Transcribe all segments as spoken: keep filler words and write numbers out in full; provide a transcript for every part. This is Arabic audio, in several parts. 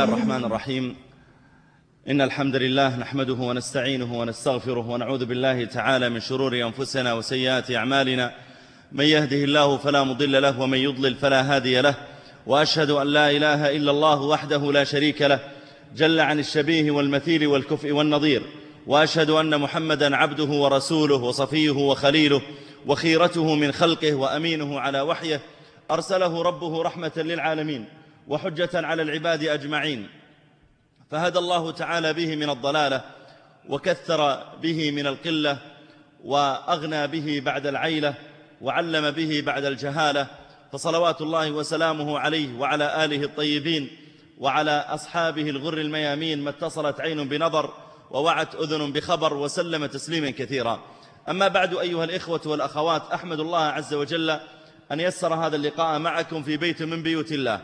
الرحمن الرحيم. إن الحمد لله نحمده ونستعينه ونستغفره ونعوذ بالله تعالى من شرور أنفسنا وسيئات أعمالنا. من يهده الله فلا مضل له ومن يضلل فلا هادي له، وأشهد أن لا إله إلا الله وحده لا شريك له جل عن الشبيه والمثيل والكفء والنظير، وأشهد أن محمدا عبده ورسوله وصفيه وخليله وخيرته من خلقه وأمينه على وحيه، أرسله ربه رحمة للعالمين وحجة على العباد أجمعين، فهدى الله تعالى به من الضلالة وكثر به من القلة وأغنى به بعد العيلة وعلم به بعد الجهالة، فصلوات الله وسلامه عليه وعلى آله الطيبين وعلى أصحابه الغر الميامين، ما اتصلت عين بنظر ووعت أذن بخبر، وسلم تسليما كثيرا. أما بعد أيها الإخوة والأخوات، أحمد الله عز وجل أن يسر هذا اللقاء معكم في بيت من بيوت الله،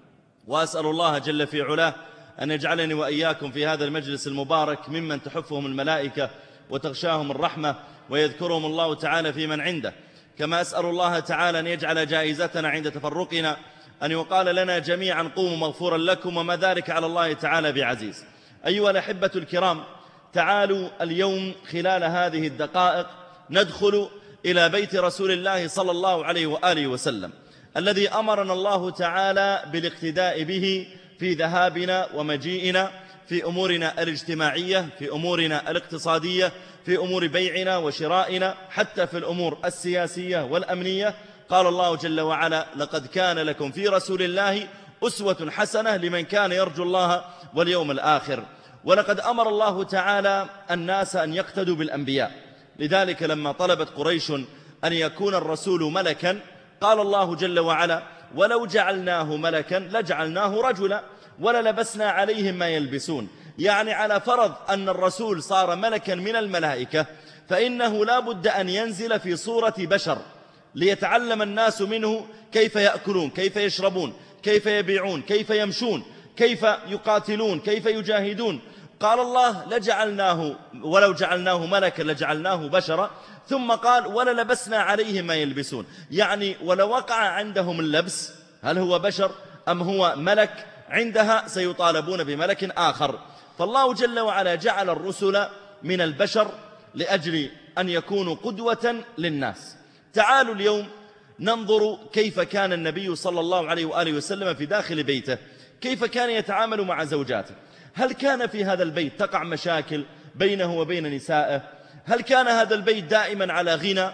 وأسأل الله جل في علاه أن يجعلني وإياكم في هذا المجلس المبارك ممن تحفهم الملائكة وتغشاهم الرحمة ويذكرهم الله تعالى في من عنده. كما أسأل الله تعالى أن يجعل جائزتنا عند تفرقنا أن يقال لنا جميعا قوموا مغفورا لكم، وما ذلك على الله تعالى بعزيز. أيها الأحبة الكرام، تعالوا اليوم خلال هذه الدقائق ندخل إلى بيت رسول الله صلى الله عليه وآله وسلم، الذي أمرنا الله تعالى بالاقتداء به في ذهابنا ومجيئنا، في أمورنا الاجتماعية، في أمورنا الاقتصادية، في أمور بيعنا وشرائنا، حتى في الأمور السياسية والأمنية. قال الله جل وعلا: لقد كان لكم في رسول الله أسوة حسنة لمن كان يرجو الله واليوم الآخر. ولقد أمر الله تعالى الناس أن يقتدوا بالأنبياء، لذلك لما طلبت قريش أن يكون الرسول ملكا قال الله جل وعلا: ولو جعلناه ملكا لجعلناه رجلا وللبسنا عليهم ما يلبسون. يعني على فرض أن الرسول صار ملكا من الملائكة، فإنه لا بد أن ينزل في صورة بشر ليتعلم الناس منه كيف يأكلون، كيف يشربون، كيف يبيعون، كيف يمشون، كيف يقاتلون، كيف يجاهدون. قال الله: لجعلناه ولو جعلناه ملكا لجعلناه بشرا، ثم قال: وللبسنا عليهم ما يلبسون. يعني ولو وقع عندهم اللبس، هل هو بشر أم هو ملك، عندها سيطالبون بملك آخر. فالله جل وعلا جعل الرسل من البشر لأجل أن يكونوا قدوة للناس. تعالوا اليوم ننظر كيف كان النبي صلى الله عليه وآله وسلم في داخل بيته، كيف كان يتعامل مع زوجاته. هل كان في هذا البيت تقع مشاكل بينه وبين نسائه؟ هل كان هذا البيت دائما على غنى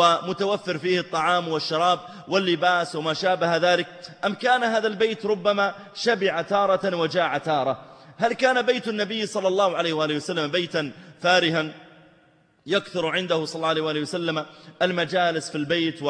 ومتوفر فيه الطعام والشراب واللباس وما شابه ذلك، أم كان هذا البيت ربما شبع تارة وجاع تارة؟ هل كان بيت النبي صلى الله عليه وآله وسلم بيتا فارها يكثر عنده صلى الله عليه وآله وسلم المجالس في البيت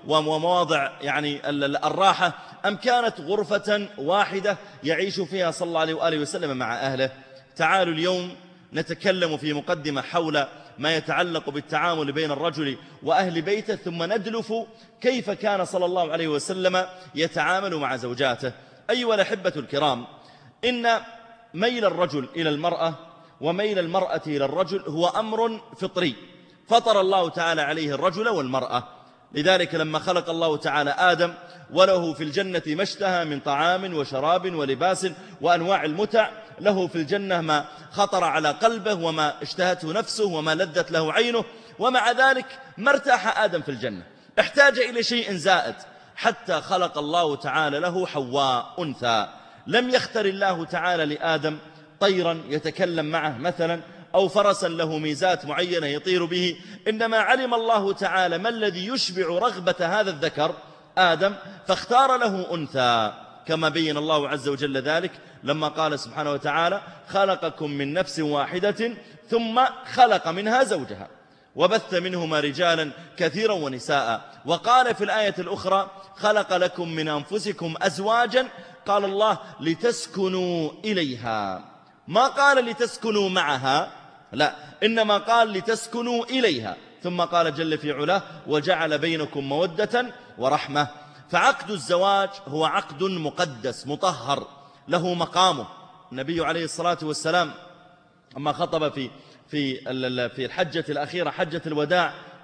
ومواضع يعني الراحة، أم كانت غرفة واحدة يعيش فيها صلى الله عليه وآله وسلم مع أهله؟ تعالوا اليوم نتكلم في مقدمة حول ما يتعلق بالتعامل بين الرجل وأهل بيته، ثم ندلف كيف كان صلى الله عليه وسلم يتعامل مع زوجاته. أيها الأحبة الكرام، إن ميل الرجل إلى المرأة وميل المرأة إلى الرجل هو أمر فطري، فطر الله تعالى عليه الرجل والمرأة. لذلك لما خلق الله تعالى آدم وله في الجنة ما اشتهى من طعام وشراب ولباس وأنواع المتع، له في الجنة ما خطر على قلبه وما اشتهته نفسه وما لذت له عينه، ومع ذلك ما ارتاح آدم في الجنة، احتاج إلى شيء زائد، حتى خلق الله تعالى له حواء أنثى. لم يختر الله تعالى لآدم طيرا يتكلم معه مثلا، أو فرسا له ميزات معينة يطير به، إنما علم الله تعالى ما الذي يشبع رغبة هذا الذكر آدم، فاختار له أنثى، كما بين الله عز وجل ذلك لما قال سبحانه وتعالى: خلقكم من نفس واحدة ثم خلق منها زوجها وبث منهما رجالا كثيرا ونساء. وقال في الآية الأخرى: خلق لكم من أنفسكم أزواجا، قال الله: لتسكنوا إليها. ما قال لتسكنوا معها، لا، إنما قال لتسكنوا إليها. ثم قال جل في علاه: وجعل بينكم مودة ورحمة. فعقد الزواج هو عقد مقدس مطهر له مقامه. النبي عليه الصلاة والسلام أما خطب في في في الحجة الأخيرة حجة الوداع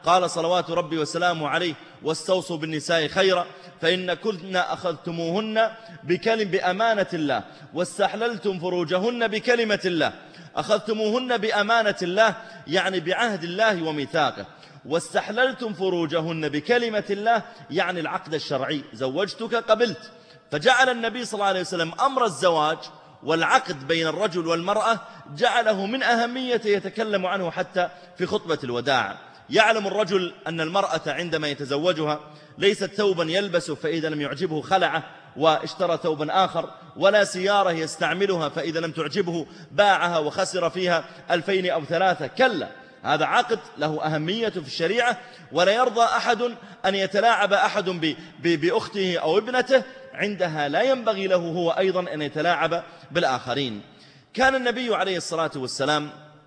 قال صلوات ربي وسلامه عليه: واستوصوا بالنساء خيرا فإن كن أخذتموهن بكلم بأمانة الله واستحللتم فروجهن بكلمة الله. أخذتموهن بأمانة الله يعني بعهد الله وميثاقه، واستحللتم فروجهن بكلمة الله يعني العقد الشرعي، زوجتك قبلت. فجعل النبي صلى الله عليه وسلم أمر الزواج والعقد بين الرجل والمرأة جعله من أهمية يتكلم عنه حتى في خطبة الوداع. يعلم الرجل أن المرأة عندما يتزوجها ليست ثوبا يلبسه فإذا لم يعجبه خلعه واشترى ثوبا آخر، ولا سيارة يستعملها فإذا لم تعجبه باعها وخسر فيها ألفين أو ثلاثة. كلا، هذا عقد له أهمية في الشريعة، ولا يرضى أحد أن يتلاعب أحد بأخته أو ابنته، عندها لا ينبغي له هو أيضا أن يتلاعب بالآخرين. كان النبي عليه الصلاة والسلام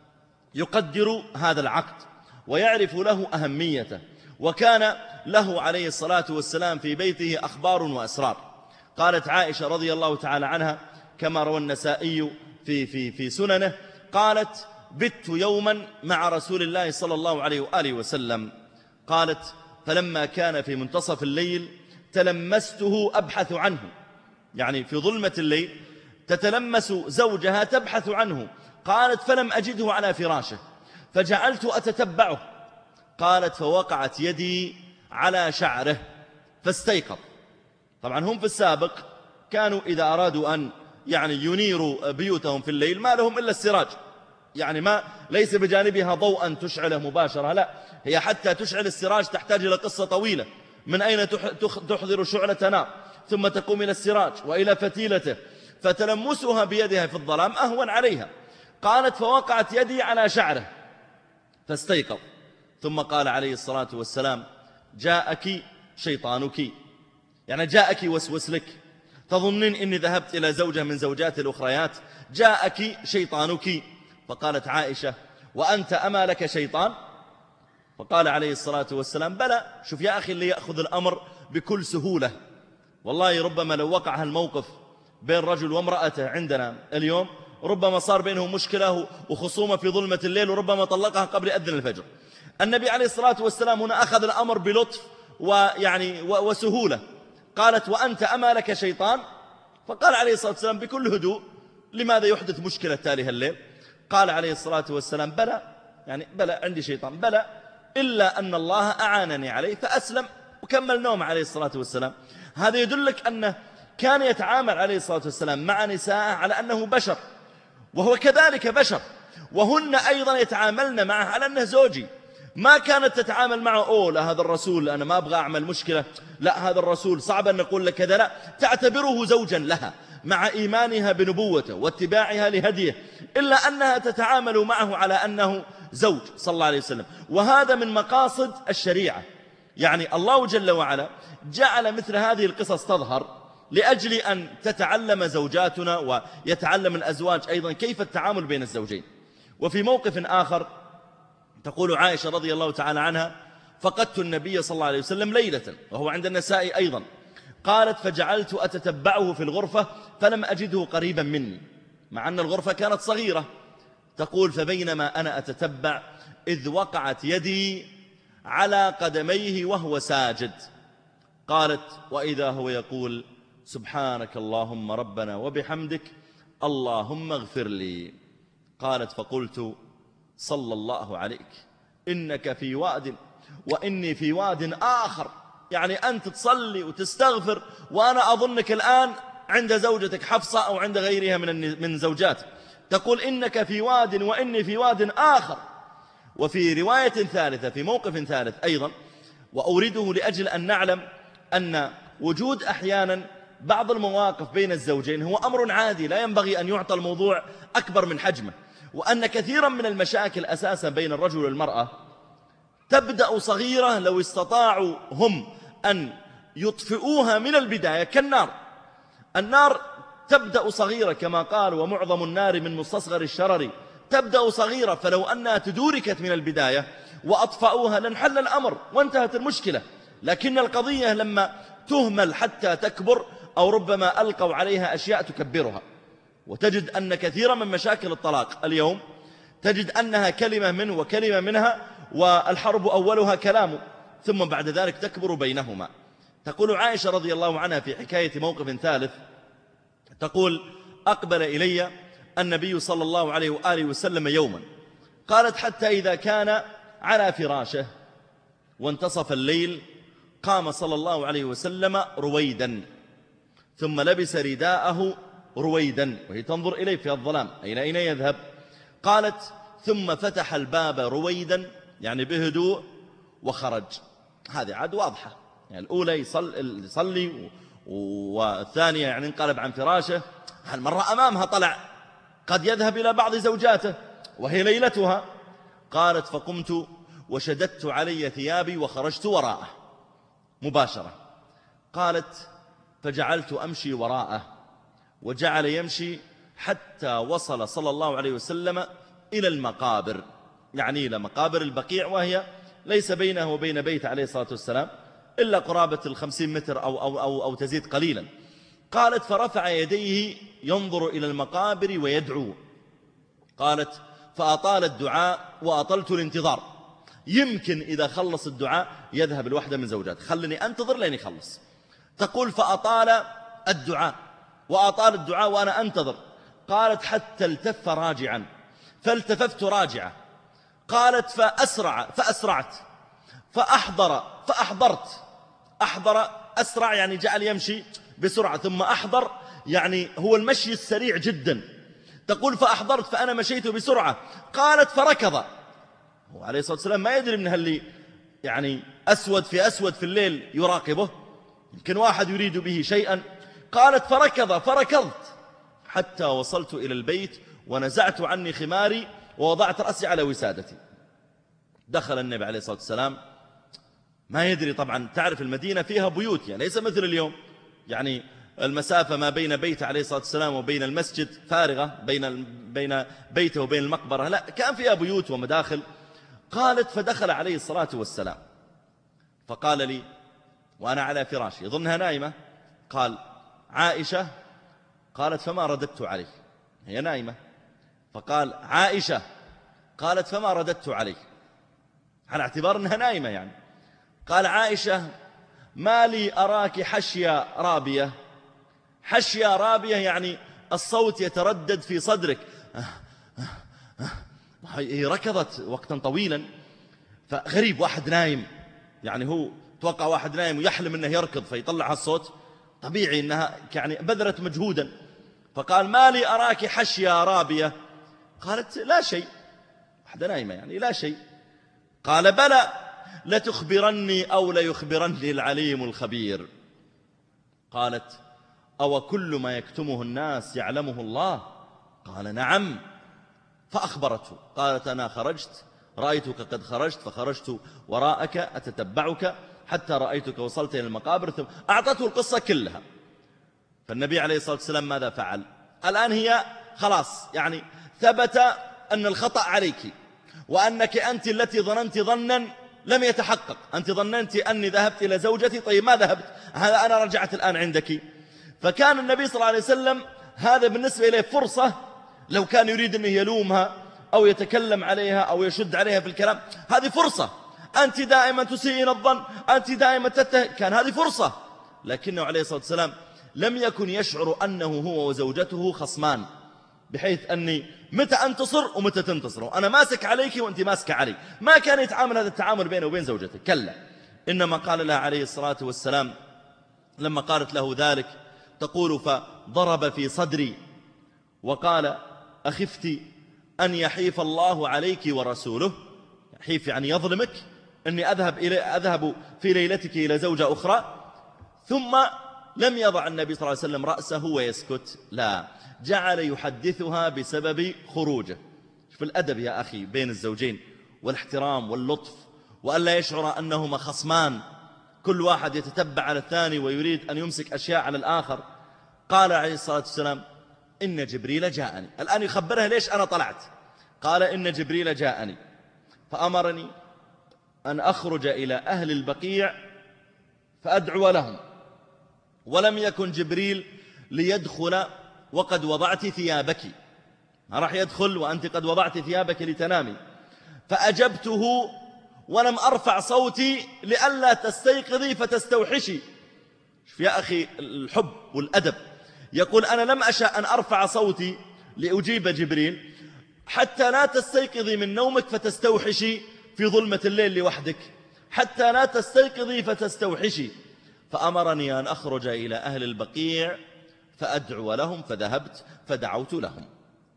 يقدر هذا العقد ويعرف له أهميته، وكان له عليه الصلاة والسلام في بيته أخبار وأسرار. قالت عائشة رضي الله تعالى عنها كما روى النسائي في, في, في سننه، قالت: بت يوما مع رسول الله صلى الله عليه وآله وسلم. قالت: فلما كان في منتصف الليل تلمسته أبحث عنه، يعني في ظلمة الليل تتلمس زوجها تبحث عنه. قالت: فلم أجده على فراشه فجعلت أتتبعه. قالت: فوقعت يدي على شعره فاستيقظ. طبعا هم في السابق كانوا إذا أرادوا أن يعني ينيروا بيوتهم في الليل ما لهم إلا السراج، يعني ما ليس بجانبها ضوءا تشعله مباشرة، لا، هي حتى تشعل السراج تحتاج إلى قصة طويلة، من أين تحضر شعلة نار ثم تقوم إلى السراج وإلى فتيلته، فتلمسها بيدها في الظلام أهون عليها. قالت: فوقعت يدي على شعره فاستيقظ، ثم قال عليه الصلاة والسلام: جاءك شيطانك، يعني جاءك وسوس لك، تظنين إني ذهبت إلى زوجة من زوجات الأخريات، جاءك شيطانك. فقالت عائشة: وأنت أما لك شيطان؟ فقال عليه الصلاة والسلام: بلى. شوف يا أخي اللي يأخذ الأمر بكل سهولة. والله ربما لو وقع هالموقف بين رجل وامرأته عندنا اليوم ربما صار بينهم مشكلة وخصومة في ظلمة الليل، وربما طلقها قبل أذن الفجر. النبي عليه الصلاة والسلام هنا أخذ الأمر بلطف ويعني وسهولة. قالت: وأنت أما لك شيطان؟ فقال عليه الصلاة والسلام بكل هدوء: لماذا يحدث مشكلة تالي هالليل؟ قال عليه الصلاة والسلام: بلى، يعني بلى عندي شيطان، بلى، إلا أن الله أعانني عليه فأسلم، وكمل نوم عليه الصلاة والسلام. هذا يدلك أنه كان يتعامل عليه الصلاة والسلام مع نساءه على أنه بشر، وهو كذلك بشر، وهن أيضا يتعاملن معه على أنه زوجي. ما كانت تتعامل معه: أوه لا هذا الرسول أنا ما أبغى أعمل مشكلة، لا هذا الرسول صعب أن نقول لك كذا، لا، تعتبره زوجا لها مع إيمانها بنبوته واتباعها لهديه، إلا أنها تتعامل معه على أنه زوج صلى الله عليه وسلم. وهذا من مقاصد الشريعة، يعني الله جل وعلا جعل مثل هذه القصص تظهر لأجل أن تتعلم زوجاتنا ويتعلم الأزواج أيضا كيف التعامل بين الزوجين. وفي موقف آخر تقول عائشة رضي الله تعالى عنها: فقدت النبي صلى الله عليه وسلم ليلة، وهو عند النساء أيضا. قالت: فجعلت أتتبعه في الغرفة فلم أجده قريبا مني، مع أن الغرفة كانت صغيرة. تقول: فبينما أنا أتتبع إذ وقعت يدي على قدميه وهو ساجد. قالت: وإذا هو يقول: سبحانك اللهم ربنا وبحمدك اللهم اغفر لي. قالت: فقلت: صلى الله عليك، إنك في واد وإني في واد آخر، يعني أنت تصلي وتستغفر وأنا أظنك الآن عند زوجتك حفصة أو عند غيرها من من زوجاتك. تقول: إنك في واد وإني في واد آخر. وفي رواية ثالثة في موقف ثالث أيضا، وأورده لأجل أن نعلم أن وجود أحيانا بعض المواقف بين الزوجين هو أمر عادي، لا ينبغي أن يعطى الموضوع أكبر من حجمه، وأن كثيرا من المشاكل أساسا بين الرجل والمرأة تبدأ صغيرة لو استطاعوا هم أن يطفئوها من البداية كالنار. النار تبدأ صغيرة كما قال: ومعظم النار من مستصغر الشرر، تبدأ صغيرة، فلو أنها تدوركت من البداية وأطفأوها لانحل الأمر وانتهت المشكلة. لكن القضية لما تهمل حتى تكبر، أو ربما ألقوا عليها أشياء تكبرها. وتجد أن كثيرا من مشاكل الطلاق اليوم تجد أنها كلمة منه وكلمة منها، والحرب أولها كلام ثم بعد ذلك تكبر بينهما. تقول عائشة رضي الله عنها في حكاية موقف ثالث، تقول أقبل إلي النبي صلى الله عليه وآله وسلم يوما، قالت حتى إذا كان على فراشه وانتصف الليل قام صلى الله عليه وسلم رويدا ثم لبس رداءه رويدا، وهي تنظر إليه في الظلام أين أين يذهب. قالت ثم فتح الباب رويدا يعني بهدوء وخرج. هذه عاد واضحة، يعني الأولى يصلي, يصلي والثانية يعني انقلب عن فراشه، هالمرة أمامها طلع قد يذهب إلى بعض زوجاته وهي ليلتها. قالت فقمت وشددت علي ثيابي وخرجت وراءه مباشرة. قالت فجعلت أمشي وراءه وجعل يمشي حتى وصل صلى الله عليه وسلم إلى المقابر، يعني إلى مقابر البقيع، وهي ليس بينه وبين بيت عليه الصلاة والسلام إلا قرابة الخمسين متر أو, أو, أو, أو تزيد قليلا. قالت فرفع يديه ينظر إلى المقابر ويدعو. قالت فأطال الدعاء وأطلت الانتظار، يمكن إذا خلص الدعاء يذهب الوحدة من زوجات، خلني أنتظر لين يخلص. تقول فأطال الدعاء وأطال الدعاء وأنا أنتظر. قالت حتى التف راجعا فالتففت راجعة. قالت فأسرع فأسرعت فأحضر فأحضرت. أحضر أسرع يعني جعل يمشي بسرعة، ثم أحضر يعني هو المشي السريع جدا. تقول فأحضرت فأنا مشيت بسرعة. قالت فركض، هو عليه الصلاة والسلام ما يدري من هاللي يعني أسود في أسود في الليل يراقبه، يمكن واحد يريد به شيئا. قالت فركض فركضت حتى وصلت إلى البيت ونزعت عني خماري ووضعت رأسي على وسادتي. دخل النبي عليه الصلاة والسلام، ما يدري طبعا، تعرف المدينة فيها بيوت يعني ليس مثل اليوم، يعني المسافة ما بين بيت عليه الصلاة والسلام وبين المسجد فارغة، بين بين بيته وبين المقبرة لا، كان فيها بيوت ومداخل. قالت فدخل عليه الصلاة والسلام فقال لي وأنا على فراشي يظنها نائمة، قال عائشة. قالت فما رددت عليه، هي نائمة. فقال عائشة. قالت فما رددت عليه، على اعتبار أنها نائمة يعني. قال عائشة ما لي أراك حشية رابية. حشية رابية يعني الصوت يتردد في صدرك. هي ركضت وقتا طويلا، فغريب واحد نايم، يعني هو توقع واحد نايم ويحلم أنه يركض فيطلع هالصوت، طبيعي أنها يعني بذلت مجهودا. فقال ما لي أراك حشية رابية. قالت لا شيء، واحدة نايمة يعني لا شيء. قال بلى لتخبرني أو ليخبرني العليم الخبير. قالت أو كل ما يكتمه الناس يعلمه الله؟ قال نعم. فأخبرته. قالت أنا خرجت رأيتك قد خرجت فخرجت وراءك أتتبعك حتى رأيتك وصلت إلى المقابر، ثم أعطته القصة كلها. فالنبي عليه الصلاة والسلام ماذا فعل؟ الآن هي خلاص يعني ثبت أن الخطأ عليك وأنك أنت التي ظننت ظنا لم يتحقق. أنت ظننت أني ذهبت إلى زوجتي، طيب ما ذهبت، هذا أنا رجعت الآن عندك. فكان النبي صلى الله عليه وسلم هذا بالنسبة إليه فرصة، لو كان يريد أنه يلومها أو يتكلم عليها أو يشد عليها في الكلام، هذه فرصة. أنت دائما تسيئين الظن، أنت دائما تتهم، كان هذه فرصة. لكنه عليه الصلاة والسلام لم يكن يشعر أنه هو وزوجته خصمان، بحيث أني متى أنتصر ومتى تنتصر، أنا ماسك عليك وأنت ماسك علي. ما كان يتعامل هذا التعامل بينه وبين زوجته، كلا. إنما قال لها عليه الصلاة والسلام لما قالت له ذلك، تقول فضرب في صدري وقال أخفت أن يحيف الله عليك ورسوله. يحيف يعني يظلمك، أني أذهب, إلي أذهب في ليلتك إلى زوجة أخرى. ثم لم يضع النبي صلى الله عليه وسلم رأسه ويسكت، لا، جعل يحدثها بسبب خروجه. شوف الأدب يا أخي بين الزوجين والاحترام واللطف، وألا يشعر أنهما خصمان كل واحد يتتبع على الثاني ويريد أن يمسك أشياء على الآخر. قال عليه الصلاة والسلام إن جبريل جاءني. الآن يخبرها ليش أنا طلعت. قال إن جبريل جاءني فأمرني أن أخرج إلى أهل البقيع فأدعو لهم، ولم يكن جبريل ليدخل وقد وضعت ثيابك، ما راح يدخل وأنت قد وضعت ثيابك لتنامي. فأجبته ولم أرفع صوتي لئلا تستيقظي فتستوحشي. شوف يا أخي الحب والأدب، يقول أنا لم أشأ أن أرفع صوتي لأجيب جبريل حتى لا تستيقظي من نومك فتستوحشي في ظلمة الليل لوحدك، حتى لا تستيقظي فتستوحشي. فأمرني أن أخرج إلى أهل البقيع فأدعو لهم، فذهبت فدعوت لهم.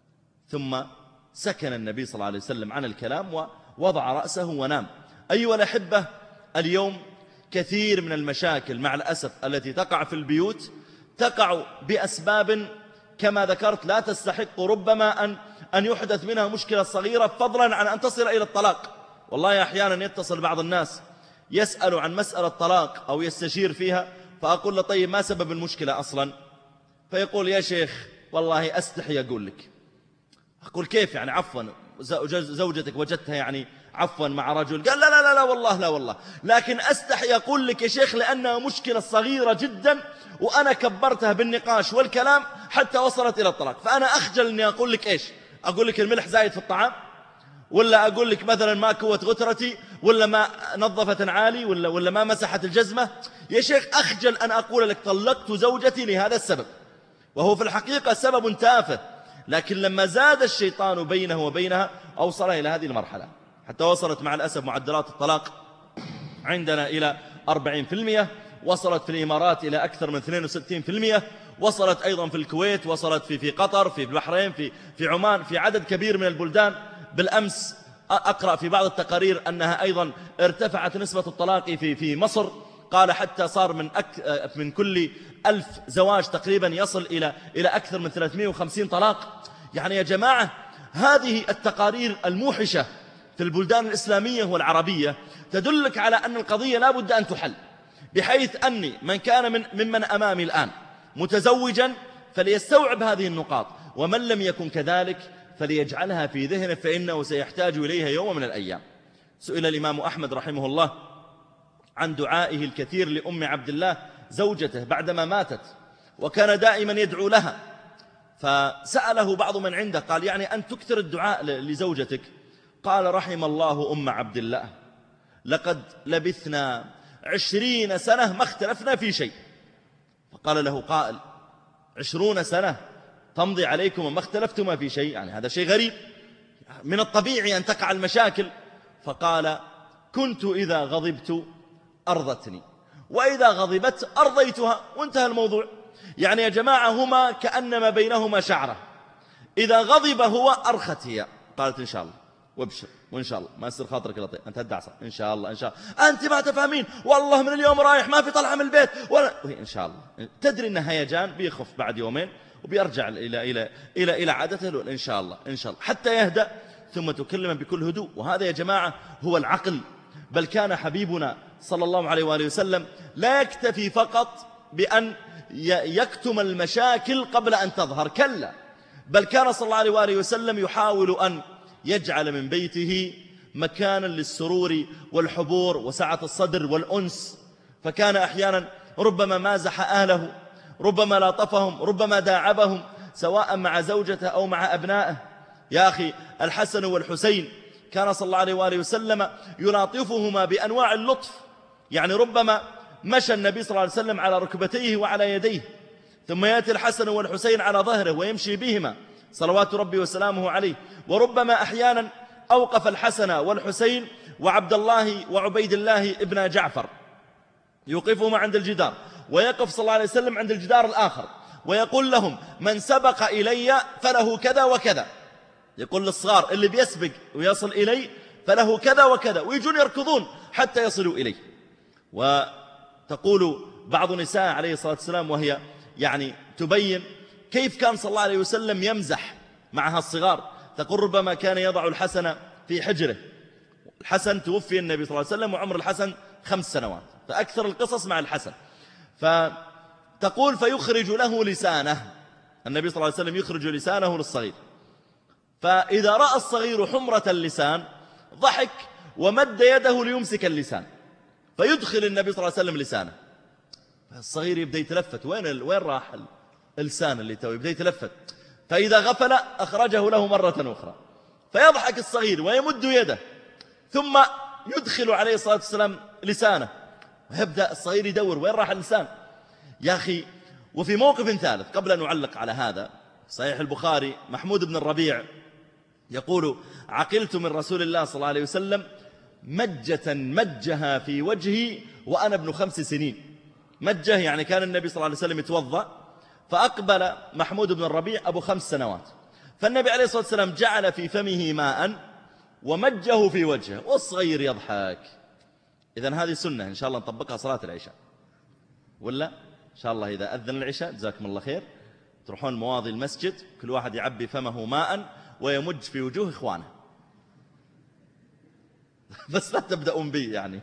ثم سكن النبي صلى الله عليه وسلم عن الكلام ووضع رأسه ونام. أيها الأحبة، اليوم كثير من المشاكل مع الأسف التي تقع في البيوت تقع بأسباب كما ذكرت لا تستحق ربما أن أن يحدث منها مشكلة صغيرة، فضلا عن أن تصل إلى الطلاق. والله أحيانا يتصل بعض الناس يسأل عن مسألة طلاق أو يستشير فيها، فأقول له طيب ما سبب المشكلة أصلا؟ فيقول يا شيخ والله أستحي أقول لك. أقول كيف يعني؟ عفوا زوجتك وجدتها يعني عفوا مع رجل؟ قال لا لا لا, لا والله لا والله، لكن أستحي أقول لك يا شيخ لأنها مشكلة صغيرة جدا وأنا كبرتها بالنقاش والكلام حتى وصلت إلى الطلاق، فأنا أخجل أني أقول لك إيش؟ أقول لك الملح زايد في الطعام، ولا أقول لك مثلا ما كوت غترتي، ولا ما نظفت عالي، ولا, ولا ما مسحت الجزمة. يا شيخ أخجل أن أقول لك طلقت زوجتي لهذا السبب، وهو في الحقيقة سبب تافه، لكن لما زاد الشيطان بينه وبينها أوصلها إلى هذه المرحلة، حتى وصلت مع الأسف معدلات الطلاق عندنا إلى أربعين بالمئة، وصلت في الإمارات إلى أكثر من اثنين وستين بالمئة، وصلت أيضا في الكويت، وصلت في في قطر، في البحرين، في في عمان، في عدد كبير من البلدان. بالأمس أقرأ في بعض التقارير أنها أيضا ارتفعت نسبة الطلاق في في مصر، قال حتى صار من أك من كل ألف زواج تقريبا يصل إلى إلى أكثر من ثلاثمئة وخمسين طلاق. يعني يا جماعة هذه التقارير الموحشة في البلدان الإسلامية والعربية تدلك على أن القضية لا بد أن تحل، بحيث أني من كان من ممن أمامي الآن متزوجا فليستوعب هذه النقاط، ومن لم يكن كذلك فليجعلها في ذهنه فإنه سيحتاج إليها يوم من الأيام. سئل الإمام أحمد رحمه الله عن دعائه الكثير لأم عبد الله زوجته بعدما ماتت، وكان دائما يدعو لها، فسأله بعض من عنده قال يعني أن تكثر الدعاء لزوجتك؟ قال رحم الله أم عبد الله، لقد لبثنا عشرين سنة ما اختلفنا في شيء. فقال له قائل عشرون سنة تمضي عليكم وما اختلفتما في شيء؟ يعني هذا شيء غريب، من الطبيعي أن تقع المشاكل. فقال كنت إذا غضبت أرضتني وإذا غضبت أرضيتها، وانتهى الموضوع. يعني يا جماعة هما كأنما بينهما شعرة، إذا غضب هو أرخت هي، قالت إن شاء الله وابشر وإن شاء الله ما يصير خاطرك لطيف، أنت هدعصة إن شاء الله إن شاء الله، أنت ما تفهمين والله من اليوم رايح ما في طلعة من البيت ولا وهي إن شاء الله تدري أن هيجان بيخف بعد يومين وبيرجع إلى إلى إلى إلى عادته إن شاء الله إن شاء الله حتى يهدأ، ثم تكلم بكل هدوء. وهذا يا جماعة هو العقل. بل كان حبيبنا صلى الله عليه وآله وسلم لا يكتفي فقط بأن يكتم المشاكل قبل أن تظهر، كلا، بل كان صلى الله عليه وآله وسلم يحاول أن يجعل من بيته مكانا للسرور والحبور وسعة الصدر والأنس. فكان أحيانا ربما مازح أهله، ربما لاطفهم، ربما داعبهم، سواء مع زوجته أو مع أبنائه. يا أخي الحسن والحسين كان صلى الله عليه وآله وسلم يلاطفهما بأنواع اللطف، يعني ربما مشى النبي صلى الله عليه وسلم على ركبتيه وعلى يديه، ثم يأتي الحسن والحسين على ظهره ويمشي بهما صلوات ربي وسلامه عليه. وربما أحيانا أوقف الحسن والحسين وعبد الله وعبيد الله ابن جعفر، يوقفهما عند الجدار، ويقف صلى الله عليه وسلم عند الجدار الآخر ويقول لهم من سبق إلي فله كذا وكذا، يقول للصغار اللي بيسبق ويصل إلي فله كذا وكذا، ويجون يركضون حتى يصلوا إليه. وتقول بعض نساء عليه الصلاة والسلام وهي يعني تبين كيف كان صلى الله عليه وسلم يمزح معها الصغار، تقول ربما كان يضع الحسن في حجره، الحسن توفي النبي صلى الله عليه وسلم وعمر الحسن خمس سنوات، فأكثر القصص مع الحسن. فتقول فيخرج له لسانه، النبي صلى الله عليه وسلم يخرج لسانه للصغير، فإذا رأى الصغير حمرة اللسان ضحك ومد يده ليمسك اللسان، فيدخل النبي صلى الله عليه وسلم لسانه، الصغير يبدأ يتلفت، وين وين راح اللسان اللي تو يبدأ يتلفت، فإذا غفل أخرجه له مرة أخرى، فيضحك الصغير ويمد يده، ثم يدخل عليه الصلاة والسلام لسانه، ويبدأ الصغير يدور وين راح اللسان يا أخي. وفي موقف ثالث قبل أن نعلق على هذا، صحيح البخاري، محمود بن الربيع يقول: عقلت من رسول الله صلى الله عليه وسلم مجة مجها في وجهي وأنا ابن خمس سنين. مجه يعني كان النبي صلى الله عليه وسلم يتوضأ، فأقبل محمود بن الربيع أبو خمس سنوات، فالنبي عليه الصلاة والسلام جعل في فمه ماء ومجه في وجهه والصغير يضحك. إذن هذه سنة إن شاء الله نطبقها صلاة العشاء، ولا إن شاء الله إذا أذن العشاء جزاكم الله خير تروحون مواضي المسجد، كل واحد يعبي فمه ماء ويمج في وجوه إخوانه بس لا تبدأون بي يعني.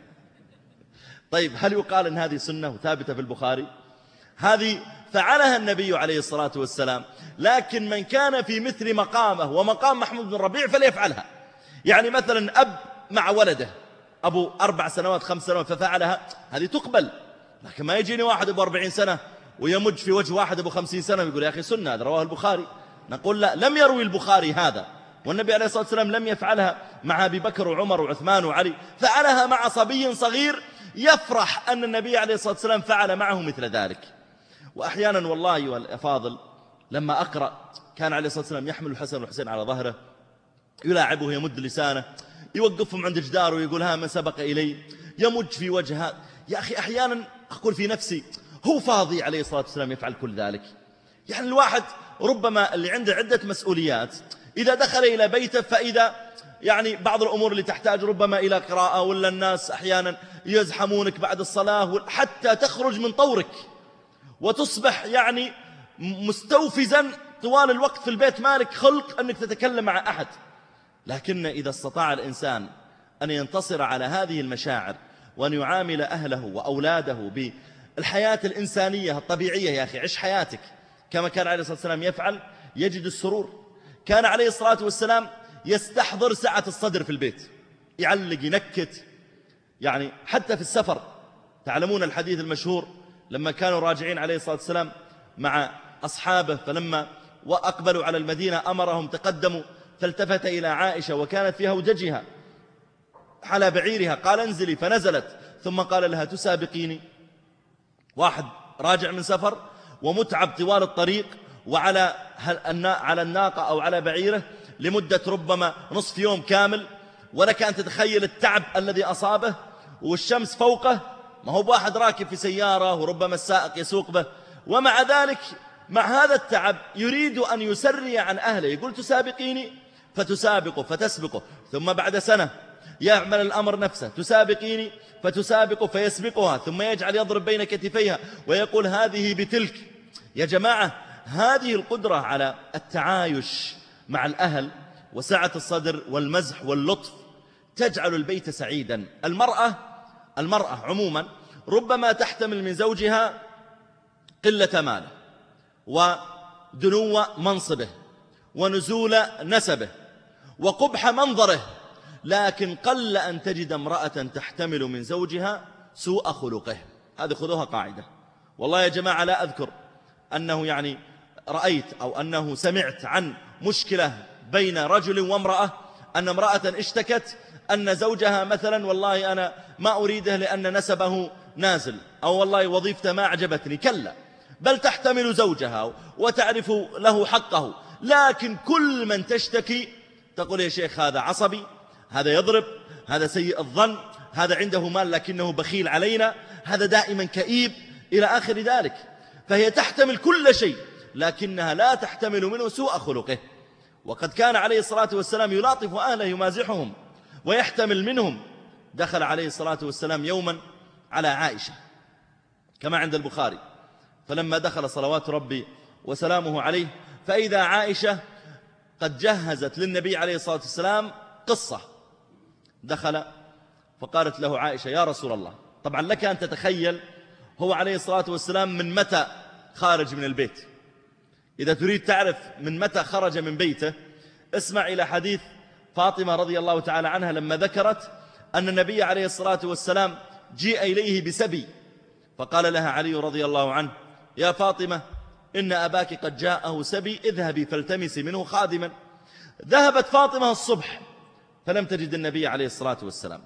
طيب، هل يقال أن هذه سنة وثابتة في البخاري؟ هذه فعلها النبي عليه الصلاة والسلام، لكن من كان في مثل مقامه ومقام محمود بن الربيع فليفعلها. يعني مثلا أب مع ولده، أبو أربع سنوات خمس سنوات ففعلها، هذه تقبل. لكن ما يجيني واحد أبو أربعين سنة ويمج في وجه واحد أبو خمسين سنة ويقول يا أخي سنة، هذا رواه البخاري. نقول لا، لم يروي البخاري هذا، والنبي عليه الصلاة والسلام لم يفعلها مع أبي بكر وعمر وعثمان وعلي، فعلها مع صبي صغير يفرح أن النبي عليه الصلاة والسلام فعل معه مثل ذلك. وأحيانا والله أيها الأفاضل لما أقرأ كان عليه الصلاة والسلام يحمل الحسن والحسين على ظهره، يلاعبه، يمد لسانه، يوقفهم عند جدار ويقول ها من سبق إلي، يمج في وجهه. يا أخي أحيانا أقول في نفسي هو فاضي عليه الصلاة والسلام يفعل كل ذلك؟ يعني الواحد ربما اللي عنده عدة مسؤوليات إذا دخل إلى بيته فإذا يعني بعض الأمور اللي تحتاج ربما إلى قراءة، ولا الناس أحيانا يزحمونك بعد الصلاة حتى تخرج من طورك وتصبح يعني مستوفزا طوال الوقت في البيت، مالك خلق أنك تتكلم مع أحد. لكن إذا استطاع الإنسان أن ينتصر على هذه المشاعر وأن يعامل أهله وأولاده بالحياة الإنسانية الطبيعية، يا أخي عش حياتك كما كان عليه الصلاة والسلام يفعل، يجد السرور. كان عليه الصلاة والسلام يستحضر سعة الصدر في البيت، يعلق ينكت، يعني حتى في السفر. تعلمون الحديث المشهور لما كانوا راجعين عليه الصلاة والسلام مع أصحابه، فلما وأقبلوا على المدينة أمرهم تقدموا، فالتفت إلى عائشة وكانت في هودجها على بعيرها، قال انزلي، فنزلت، ثم قال لها تسابقيني؟ واحد راجع من سفر ومتعب طوال الطريق وعلى على الناقة أو على بعيره لمدة ربما نصف يوم كامل، ولك أن تتخيل التعب الذي أصابه والشمس فوقه، ما هو بواحد راكب في سيارة وربما السائق يسوق به، ومع ذلك مع هذا التعب يريد أن يسري عن أهله، يقول تسابقيني فتسابقه فتسبقه، ثم بعد سنة يعمل الأمر نفسه، تسابقيني فتسابقه فيسبقها، ثم يجعل يضرب بين كتفيها ويقول هذه بتلك. يا جماعة، هذه القدرة على التعايش مع الأهل وسعة الصدر والمزح واللطف تجعل البيت سعيدا. المرأة المرأة عموما ربما تحتمل من زوجها قلة ماله ودنو منصبه ونزول نسبه وقبح منظره، لكن قل أن تجد امرأة تحتمل من زوجها سوء خلقه. هذه خذوها قاعدة. والله يا جماعة لا أذكر أنه يعني رأيت أو أنه سمعت عن مشكلة بين رجل وامرأة، أن امرأة اشتكت أن زوجها مثلا والله أنا ما أريده لأن نسبه نازل، أو والله وظيفته ما أعجبتني. كلا، بل تحتمل زوجها وتعرف له حقه، لكن كل من تشتكي تقول يا شيخ هذا عصبي، هذا يضرب، هذا سيء الظن، هذا عنده مال لكنه بخيل علينا، هذا دائما كئيب، إلى آخر ذلك. فهي تحتمل كل شيء لكنها لا تحتمل منه سوء خلقه. وقد كان عليه الصلاة والسلام يلاطف أهله يمازحهم ويحتمل منهم. دخل عليه الصلاة والسلام يوما على عائشة كما عند البخاري، فلما دخل صلوات ربي وسلامه عليه فإذا عائشة قد جهزت للنبي عليه الصلاة والسلام قصة. دخل فقالت له عائشة يا رسول الله، طبعا لك أن تتخيل هو عليه الصلاة والسلام من متى خارج من البيت. إذا تريد تعرف من متى خرج من بيته اسمع إلى حديث فاطمة رضي الله تعالى عنها لما ذكرت أن النبي عليه الصلاة والسلام جيء إليه بسبي، فقال لها علي رضي الله عنه يا فاطمة إن أباك قد جاءه سبي، اذهبي فالتمسي منه خادما. ذهبت فاطمة الصبح فلم تجد النبي عليه الصلاة والسلام،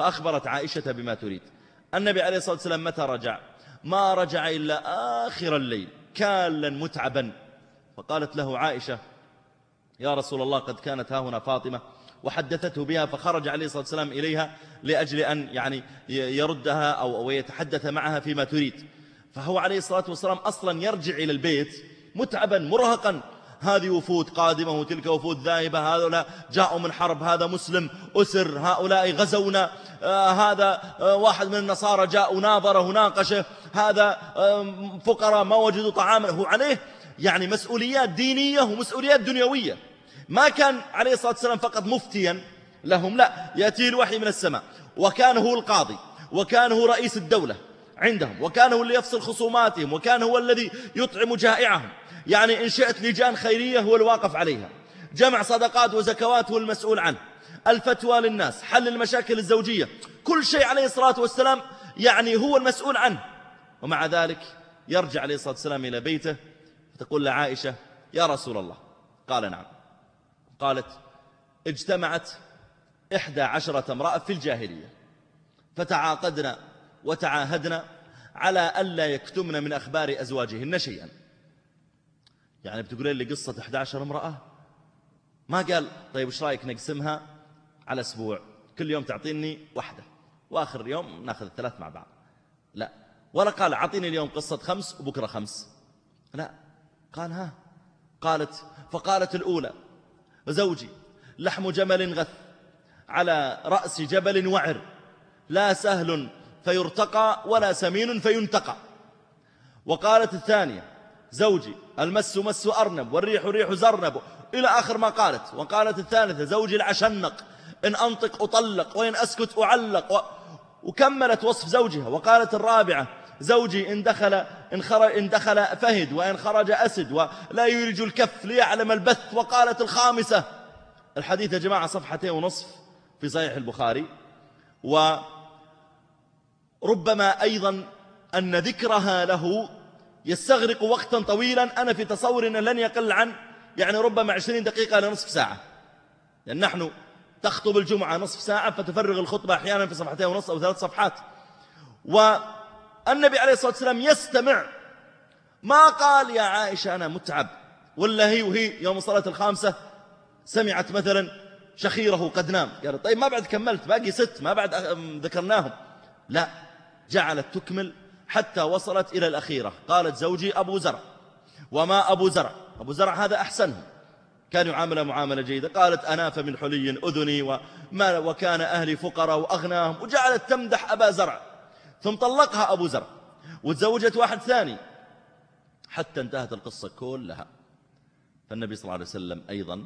فأخبرت عائشة بما تريد. النبي عليه الصلاة والسلام متى رجع؟ ما رجع إلا آخر الليل كالا متعبا. فقالت له عائشة: يا رسول الله قد كانت ها هنا فاطمة، وحدثته بها، فخرج عليه الصلاة والسلام إليها لأجل أن يعني يردها أو يتحدث معها فيما تريد. فهو عليه الصلاة والسلام أصلا يرجع إلى البيت متعبا مرهقا، هذه وفود قادمة وتلك وفود ذاهبة، هؤلاء جاءوا من حرب، هذا مسلم أسر، هؤلاء غزونا، آه هذا آه واحد من النصارى جاء وناظره وناقشه، هذا آه فقراء ما وجدوا طعاما. هو عليه يعني مسؤوليات دينية ومسؤوليات دنيوية. ما كان عليه الصلاة والسلام فقط مفتيا لهم، لا، يأتيه الوحي من السماء، وكان هو القاضي، وكان هو رئيس الدولة عندهم، وكان هو اللي يفصل خصوماتهم، وكان هو الذي يطعم جائعهم. يعني إن شئت لجان خيرية هو الواقف عليها، جمع صدقات وزكوات هو المسؤول عنه، الفتوى للناس، حل المشاكل الزوجية، كل شيء عليه الصلاة والسلام يعني هو المسؤول عنه. ومع ذلك يرجع عليه الصلاة والسلام إلى بيته، فتقول لعائشة: يا رسول الله. قال: نعم. قالت: اجتمعت إحدى عشرة امرأة في الجاهلية، فتعاقدنا وتعاهدنا على ألا يكتمن من أخبار أزواجهن شيئا. يعني بتقول لي قصة إحدى عشرة امرأة، ما قال طيب وش رأيك نقسمها على أسبوع، كل يوم تعطيني واحدة وآخر يوم ناخذ الثلاث مع بعض، لا. ولا قال أعطيني اليوم قصة خمس وبكرة خمس، لا. قال: ها. قالت فقالت الأولى: زوجي لحم جمل غث على رأس جبل وعر، لا سهل فيرتقى ولا سمين فينتقى. وقالت الثانية: زوجي المس مس أرنب والريح ريح زرنب، إلى آخر ما قالت. وقالت الثالثة: زوجي العشنق، إن أنطق أطلق وإن أسكت أعلق، و... وكملت وصف زوجها. وقالت الرابعة: زوجي إن دخل إن خرج إن دخل فهد، وإن خرج أسد، ولا يرج الكف ليعلم البث. وقالت الخامسة، الحديث يا جماعة صفحتين ونصف في صحيح البخاري، وربما أيضا أن ذكرها له يستغرق وقتا طويلا. أنا في تصور أن لن يقل عن يعني ربما عشرين دقيقة إلى نصف ساعة، لأن نحن تخطب الجمعة نصف ساعة، فتفرغ الخطبة أحيانا في صفحتين ونصف أو ثلاث صفحات. والنبي عليه الصلاة والسلام يستمع، ما قال يا عائشة أنا متعب، ولا هي وهي يوم صلاة الخامسة سمعت مثلا شخيره قد نام، قال طيب ما بعد كملت، باقي ست ما بعد ذكرناهم، لا، جعلت تكمل حتى وصلت إلى الأخيرة. قالت: زوجي أبو زرع. وما أبو زرع؟ أبو زرع هذا أحسنهم، كان يعامل معاملة جيدة. قالت: أناف من حلي أذني، وما وكان أهلي فقراء وأغناهم، وجعلت تمدح أبا زرع. ثم طلقها أبو زرع وتزوجت واحد ثاني حتى انتهت القصة كلها. فالنبي صلى الله عليه وسلم أيضا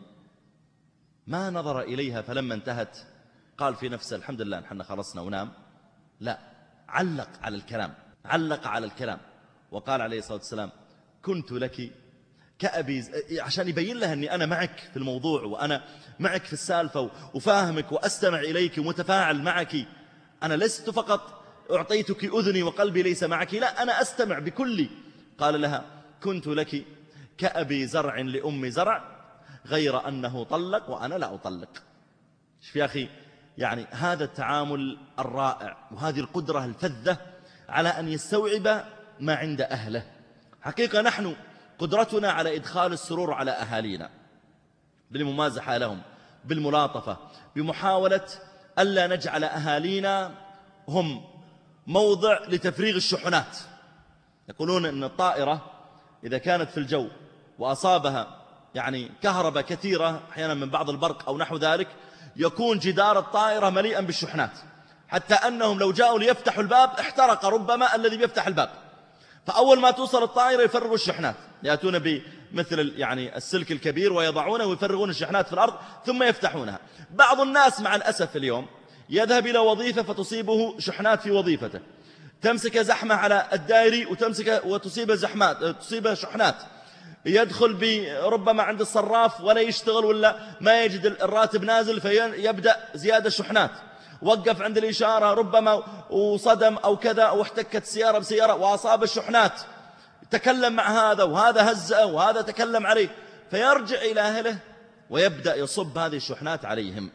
ما نظر إليها فلما انتهت قال في نفسه: الحمد لله نحن خلصنا ونام، لا، علق على الكلام، علق على الكلام وقال عليه الصلاة والسلام: كنت لك كأبي، عشان يبين لها أني أنا معك في الموضوع، وأنا معك في السالفة وفاهمك وأستمع إليك ومتفاعل معك. أنا لست فقط أعطيتك أذني وقلبي ليس معك، لا، أنا أستمع بكلي. قال لها: كنت لك كأبي زرع لأم زرع، غير أنه طلق وأنا لا أطلق. شوف يا أخي، يعني هذا التعامل الرائع وهذه القدرة الفذة على أن يستوعب ما عند أهله. حقيقة نحن قدرتنا على إدخال السرور على أهالينا بالممازحة لهم، بالملاطفة، بمحاولة ألا نجعل أهالينا هم موضع لتفريغ الشحنات. يقولون أن الطائرة إذا كانت في الجو وأصابها يعني كهرباء كثيرة أحيانا من بعض البرق أو نحو ذلك، يكون جدار الطائرة مليئا بالشحنات، حتى أنهم لو جاءوا ليفتحوا الباب احترق ربما الذي بيفتح الباب. فأول ما توصل الطائرة يفرغوا الشحنات، يأتون بمثل يعني السلك الكبير ويضعونه ويفرغون الشحنات في الأرض ثم يفتحونها. بعض الناس مع الأسف اليوم يذهب إلى وظيفة فتصيبه شحنات في وظيفته، تمسك زحمة على الدائري وتمسك وتصيبه زحمات، تصيبه شحنات، يدخل بربما عند الصراف ولا يشتغل ولا ما يجد الراتب نازل فيبدأ زيادة شحنات، وقف عند الإشارة ربما وصدم أو كذا أو احتكت سيارة بسيارة وأصاب الشحنات، تكلم مع هذا وهذا هزأه وهذا تكلم عليه، فيرجع إلى أهله ويبدأ يصب هذه الشحنات عليهم.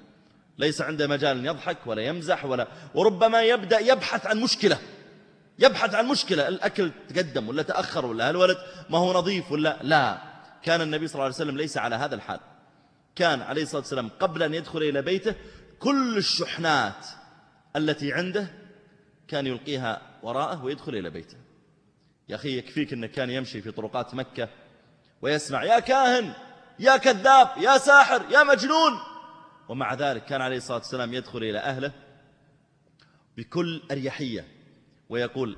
ليس عنده مجال يضحك ولا يمزح ولا وربما يبدأ يبحث عن مشكلة يبحث عن مشكلة، الأكل تقدم ولا تأخر ولا الولد ما هو نظيف ولا لا. كان النبي صلى الله عليه وسلم ليس على هذا الحال. كان عليه الصلاة والسلام قبل أن يدخل إلى بيته كل الشحنات التي عنده كان يلقيها وراءه ويدخل إلى بيته. يا أخي يكفيك أنه كان يمشي في طرقات مكة ويسمع يا كاهن يا كذاب يا ساحر يا مجنون، ومع ذلك كان عليه الصلاة والسلام يدخل إلى أهله بكل أريحية ويقول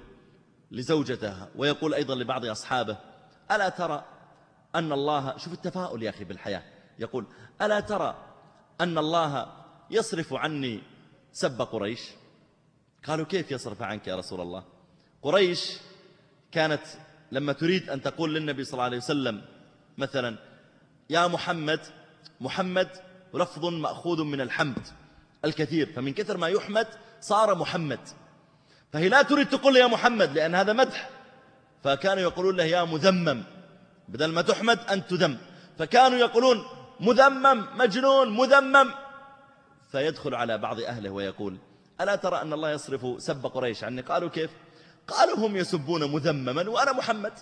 لزوجته ويقول أيضا لبعض أصحابه ألا ترى أن الله، شوف التفاؤل يا أخي بالحياة، يقول ألا ترى أن الله يصرف عني سب قريش؟ قالوا كيف يصرف عنك يا رسول الله؟ قريش كانت لما تريد أن تقول للنبي صلى الله عليه وسلم مثلا يا محمد، محمد لفظ مأخوذ من الحمد الكثير، فمن كثر ما يحمد صار محمد، فهي لا تريد تقول يا محمد لأن هذا مدح، فكانوا يقولون له يا مذمم، بدل ما تحمد أن تذم، فكانوا يقولون مذمم مجنون مذمم. فيدخل على بعض أهله ويقول ألا ترى أن الله يصرف سب قريش عني؟ قالوا كيف؟ قالوا هم يسبون مذمما وأنا محمد،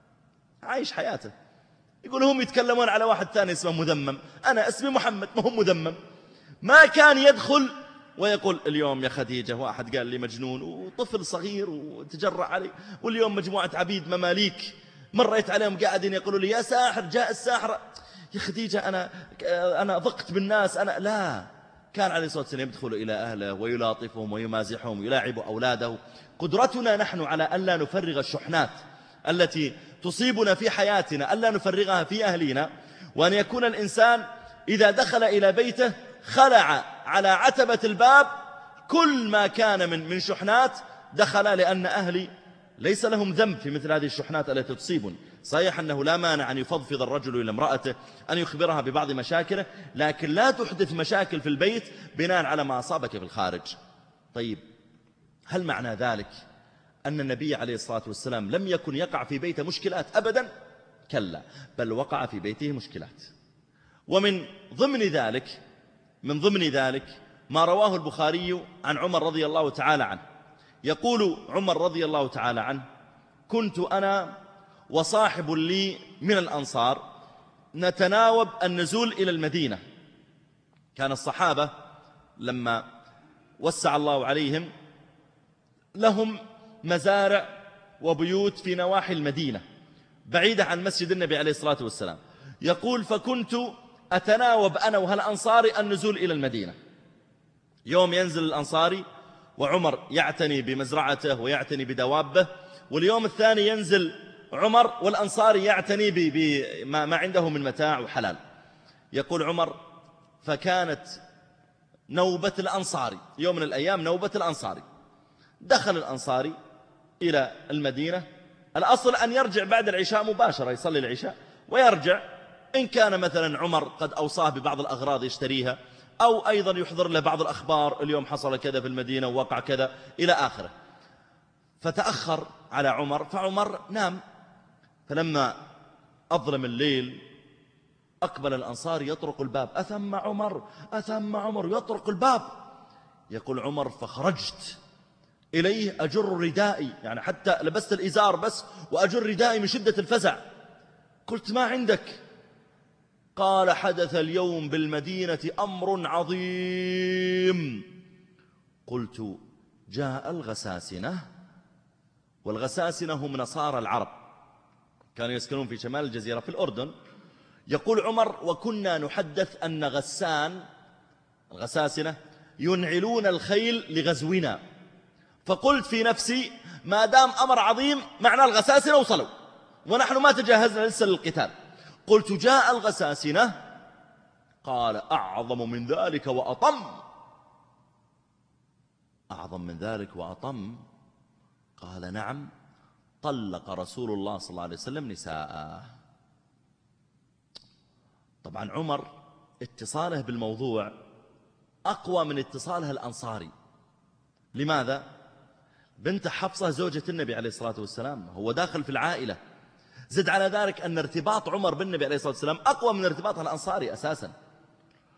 عايش حياته، يقول هم يتكلمون على واحد ثاني اسمه مذمم، أنا اسمي محمد ما هم مذمم. ما كان يدخل ويقول اليوم يا خديجة واحد قال لي مجنون وطفل صغير وتجرع علي، واليوم مجموعة عبيد مماليك مريت عليهم قاعدين يقولوا لي يا ساحر جاء الساحر، يا خديجة أنا أنا ضقت بالناس أنا لا. كان عليه الصلاة والسلام يدخل إلى أهله ويلاطفهم ويمازحهم ويلاعب أولاده. قدرتنا نحن على ألا نفرغ الشحنات التي تصيبنا في حياتنا ألا نفرغها في أهلنا، وأن يكون الإنسان إذا دخل إلى بيته خلع على عتبة الباب كل ما كان من من شحنات دخل، لأن أهلي ليس لهم ذنب في مثل هذه الشحنات التي تصيبني. صحيح أنه لا مانع أن يفضفض الرجل إلى امرأته أن يخبرها ببعض مشاكله، لكن لا تحدث مشاكل في البيت بناء على ما أصابك في الخارج. طيب هل معنى ذلك أن النبي عليه الصلاة والسلام لم يكن يقع في بيته مشكلات؟ أبدا، كلا، بل وقع في بيته مشكلات. ومن ضمن ذلك من ضمن ذلك ما رواه البخاري عن عمر رضي الله تعالى عنه. يقول عمر رضي الله تعالى عنه كنت أنا وصاحب لي من الأنصار نتناوب النزول إلى المدينة. كان الصحابة لما وسع الله عليهم لهم مزارع وبيوت في نواحي المدينة بعيدة عن مسجد النبي عليه الصلاة والسلام. يقول فكنت أتناوب أنا وهالأنصاري النزول إلى المدينة. يوم ينزل الأنصاري وعمر يعتني بمزرعته ويعتني بدوابه، واليوم الثاني ينزل عمر والأنصاري يعتني بما ما عنده من متاع وحلال. يقول عمر فكانت نوبة الأنصاري يوم من الأيام، نوبة الأنصاري، دخل الأنصاري إلى المدينة. الأصل أن يرجع بعد العشاء مباشرة، يصلي العشاء ويرجع، إن كان مثلا عمر قد أوصاه ببعض الأغراض يشتريها، أو أيضا يحضر له بعض الأخبار اليوم حصل كذا في المدينة ووقع كذا إلى آخره. فتأخر على عمر فعمر نام. فلما أظلم الليل أقبل الأنصار يطرق الباب، أثم عمر أثم عمر، يطرق الباب. يقول عمر فخرجت إليه أجر ردائي، يعني حتى لبست الإزار بس وأجر ردائي من شدة الفزع. قلت ما عندك؟ قال حدث اليوم بالمدينة أمر عظيم. قلت جاء الغساسنة، والغساسنة هم نصارى العرب، كانوا يسكنون في شمال الجزيرة في الأردن. يقول عمر وكنا نحدث أن غسان الغساسنة ينعلون الخيل لغزونا، فقلت في نفسي ما دام أمر عظيم معنى الغساسنة وصلوا ونحن ما تجهزنا لسه للقتال. قلت جاء الغساسنة، قال أعظم من ذلك وأطم. أعظم من ذلك وأطم؟ قال نعم، طلق رسول الله صلى الله عليه وسلم نساءه. طبعا عمر اتصاله بالموضوع أقوى من اتصاله الأنصاري. لماذا؟ بنت حفصة زوجة النبي عليه الصلاة والسلام، هو داخل في العائلة. زد على ذلك أن ارتباط عمر بالنبي عليه الصلاة والسلام أقوى من ارتباط الأنصاري أساسا.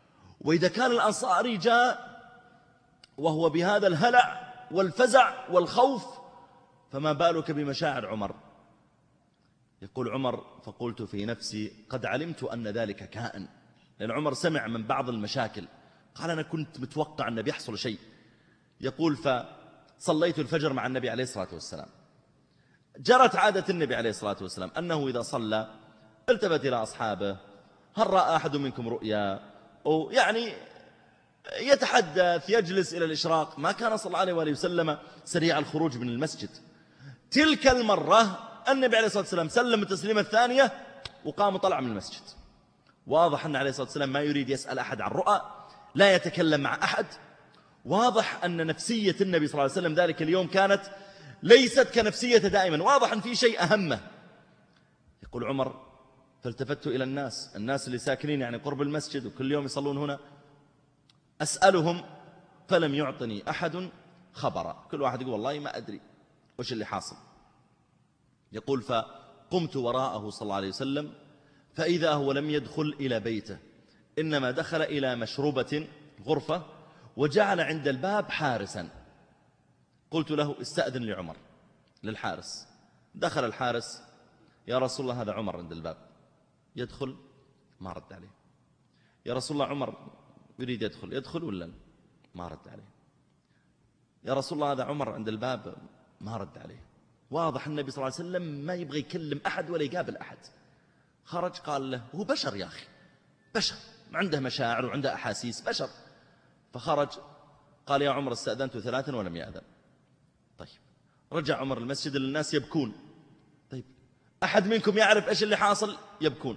وإذا كان الأنصاري جاء وهو بهذا الهلع والفزع والخوف، فما بالك بمشاعر عمر؟ يقول عمر: فقلت في نفسي قد علمت أن ذلك كائن، لأن عمر سمع من بعض المشاكل، قال: أنا كنت متوقع أن بيحصل شيء. يقول: فصليت الفجر مع النبي عليه الصلاة والسلام. جرت عادة النبي عليه الصلاة والسلام أنه إذا صلى التفت إلى أصحابه: هل رأى أحد منكم رؤيا؟ أو يعني يتحدث، يجلس إلى الإشراق. ما كان صلى الله عليه وآله وسلم سريع الخروج من المسجد. تلك المرة النبي عليه الصلاة والسلام سلم التسليمة الثانية وقام وطلع من المسجد. واضح أن عليه الصلاة والسلام ما يريد يسأل أحد عن رؤى، لا يتكلم مع أحد. واضح أن نفسية النبي صلى الله عليه وسلم ذلك اليوم كانت ليست كنفسية دائما، واضح أن في شيء أهمه. يقول عمر: فالتفت إلى الناس الناس اللي ساكنين يعني قرب المسجد وكل يوم يصلون هنا، أسألهم فلم يعطني أحد خبرا. كل واحد يقول: والله ما أدري وش اللي حاصل. يقول: فقمت وراءه صلى الله عليه وسلم فإذا هو لم يدخل إلى بيته، إنما دخل إلى مشروبة غرفة وجعل عند الباب حارسا. قلت له: استأذن لعمر، للحارس. دخل الحارس: يا رسول الله هذا عمر عند الباب. يدخل، ما رد عليه. يا رسول الله عمر يريد يدخل، يدخل ولا ما رد عليه. يا رسول الله هذا عمر عند الباب، ما رد عليه. واضح النبي صلى الله عليه وسلم ما يبغى يكلم أحد ولا يقابل أحد. خرج قال له: هو بشر يا أخي، بشر عنده مشاعر وعنده أحاسيس، بشر. فخرج قال: يا عمر استأذنت ثلاثا ولم يأذن. طيب، رجع عمر المسجد للناس يبكون. طيب، أحد منكم يعرف إيش اللي حاصل؟ يبكون.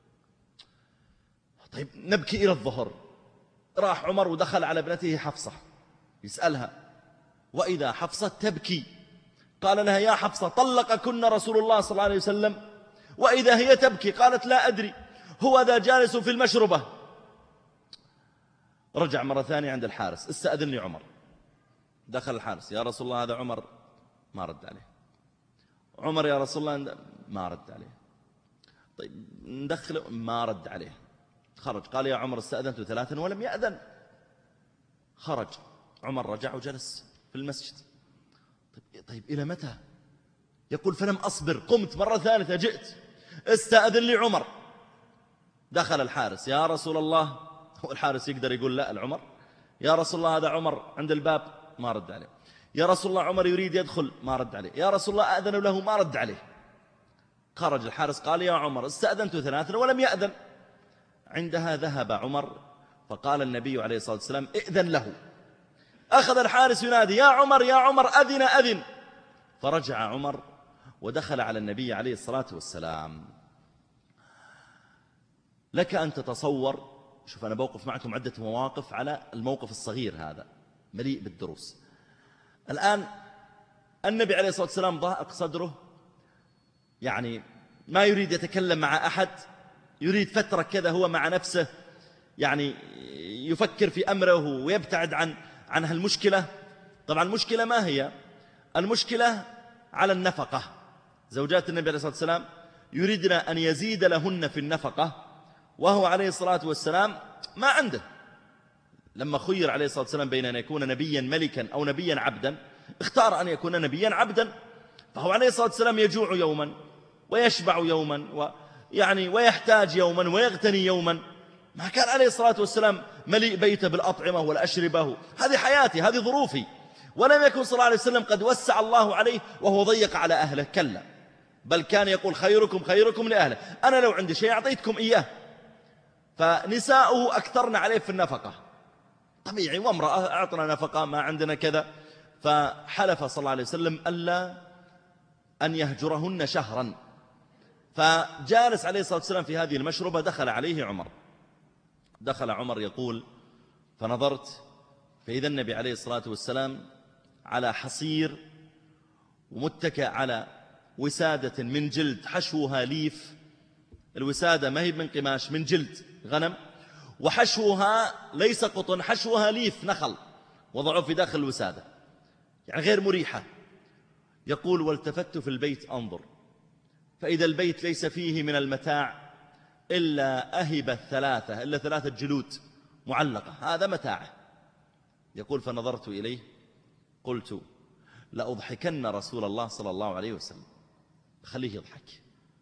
طيب، نبكي إلى الظهر. راح عمر ودخل على ابنته حفصة يسألها، وإذا حفصة تبكي. قال لها: يا حفصة طلقكن رسول الله صلى الله عليه وسلم؟ وإذا هي تبكي قالت: لا أدري، هو ذا جالس في المشربة. رجع مرة ثانية عند الحارس: استأذن لي عمر. دخل الحارس: يا رسول الله هذا عمر، ما رد عليه. عمر يا رسول الله، ما رد عليه. طيب ندخله، ما رد عليه. خرج قال: يا عمر استأذنت ثلاثا ولم يأذن. خرج عمر، رجع وجلس في المسجد. طيب, طيب إلى متى؟ يقول: فلم أصبر، قمت مرة ثالثة، جئت استأذن لي عمر. دخل الحارس: يا رسول الله. هو الحارس يقدر يقول لا العمر؟ يا رسول الله هذا عمر عند الباب، ما رد عليه. يا رسول الله عمر يريد يدخل، ما رد عليه. يا رسول الله أذن له، ما رد عليه. خرج الحارس قال: يا عمر استأذنت ثلاثا ولم يأذن. عندها ذهب عمر فقال النبي عليه الصلاة والسلام: ائذن له. أخذ الحارس ينادي: يا عمر يا عمر، أذن أذن. فرجع عمر ودخل على النبي عليه الصلاة والسلام. لك أن تتصور، شوف أنا بوقف معكم عدة مواقف على الموقف الصغير هذا مليء بالدروس. الآن النبي عليه الصلاة والسلام ضاق صدره، يعني ما يريد يتكلم مع أحد، يريد فترة كذا هو مع نفسه، يعني يفكر في أمره ويبتعد عن عن هالمشكلة. طبعا المشكلة ما هي؟ المشكلة على النفقة. زوجات النبي عليه الصلاة والسلام يريدن أن يزيد لهن في النفقة، وهو عليه الصلاة والسلام ما عنده. لما خير عليه الصلاة والسلام بين أن يكون نبيا ملكا أو نبيا عبدا، اختار أن يكون نبيا عبدا. فهو عليه الصلاة والسلام يجوع يوما ويشبع يوما، ويعني ويحتاج يوما ويغتني يوما. ما كان عليه الصلاة والسلام مليء بيته بالأطعمة والأشربة. هذه حياتي، هذه ظروفي. ولم يكن صلى الله عليه وسلم قد وسع الله عليه وهو ضيق على أهله، كلا، بل كان يقول: خيركم خيركم لأهله، أنا لو عندي شيء أعطيتكم إياه. فنساؤه أكثرن عليه في النفقة، طبيعي، وامرأة أعطنا نفقة، ما عندنا كذا. فحلف صلى الله عليه وسلم ألا أن يهجرهن شهرا. فجالس عليه الصلاة والسلام في هذه المشربة، دخل عليه عمر. دخل عمر يقول: فنظرت فإذا النبي عليه الصلاة والسلام على حصير ومتكئ على وسادة من جلد حشوها ليف. الوسادة ما هي من قماش، من جلد غنم، وحشوها ليس قطن، حشوها ليف نخل، وضعوه في داخل الوسادة، يعني غير مريحة. يقول: والتفت في البيت أنظر فإذا البيت ليس فيه من المتاع إلا أهب الثلاثة، إلا ثلاثة جلود معلقة، هذا متاعه. يقول فنظرت إليه قلت لأضحكن رسول الله صلى الله عليه وسلم، خليه يضحك.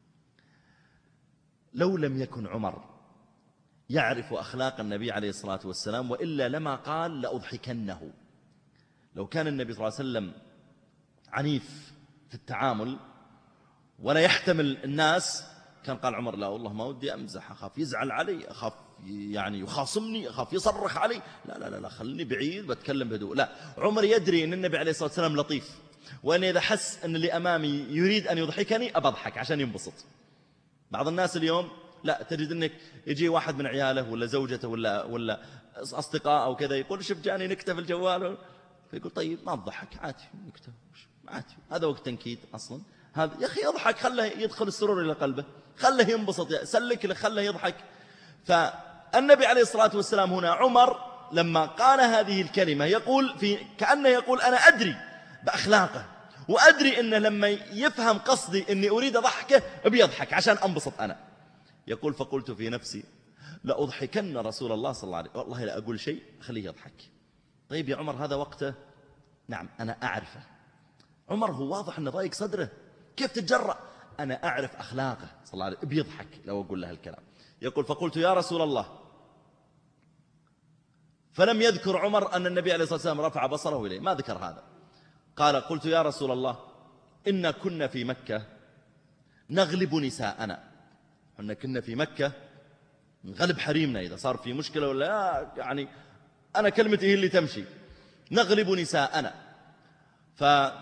لو لم يكن عمر يعرف أخلاق النبي عليه الصلاة والسلام وإلا لما قال لأضحكنه. لو كان النبي صلى الله عليه وسلم عنيف في التعامل ولا يحتمل الناس كان قال عمر لا والله ما ودي أمزح، أخاف يزعل علي، أخاف يعني يخاصمني، أخاف يصرخ علي، لا لا لا, لا خلني بعيد بتكلم بهدوء. لا، عمر يدري أن النبي عليه الصلاة والسلام لطيف، وأن إذا حس أن اللي أمامي يريد أن يضحكني أبضحك عشان ينبسط. بعض الناس اليوم لا، تجد أنك يجي واحد من عياله ولا زوجته ولا, ولا أصدقاء أو كذا يقول شوف جاني نكتة في الجوال، فيقول طيب ما تضحك عادي نكتة عادي، هذا وقت تنكيد أصلا. هذا يا أخي اضحك، خله يدخل السرور إلى قلبه، خله ينبسط، سلك له، خله يضحك. فالنبي عليه الصلاة والسلام هنا عمر لما قال هذه الكلمة يقول في كأنه يقول أنا أدري بأخلاقه وأدري أنه لما يفهم قصدي أني أريد ضحكه بيضحك عشان أنبسط أنا. يقول فقلت في نفسي لأضحكن رسول الله صلى الله عليه وسلم، والله لا أقول شيء خليه يضحك. طيب يا عمر هذا وقته؟ نعم أنا أعرفه. عمر هو واضح أنه ضايق صدره، كيف تتجرأ؟ أنا أعرف أخلاقه صلى الله عليه وسلم، بيضحك لو أقول له الكلام. يقول فقلت يا رسول الله، فلم يذكر عمر أن النبي عليه الصلاة والسلام رفع بصره إليه، ما ذكر هذا. قال قلت يا رسول الله إن كنا في مكة نغلب نساءنا، إن كنا في مكة نغلب حريمنا إذا صار في مشكلة ولا يعني أنا كلمتي هي اللي تمشي، نغلب نساءنا. ف...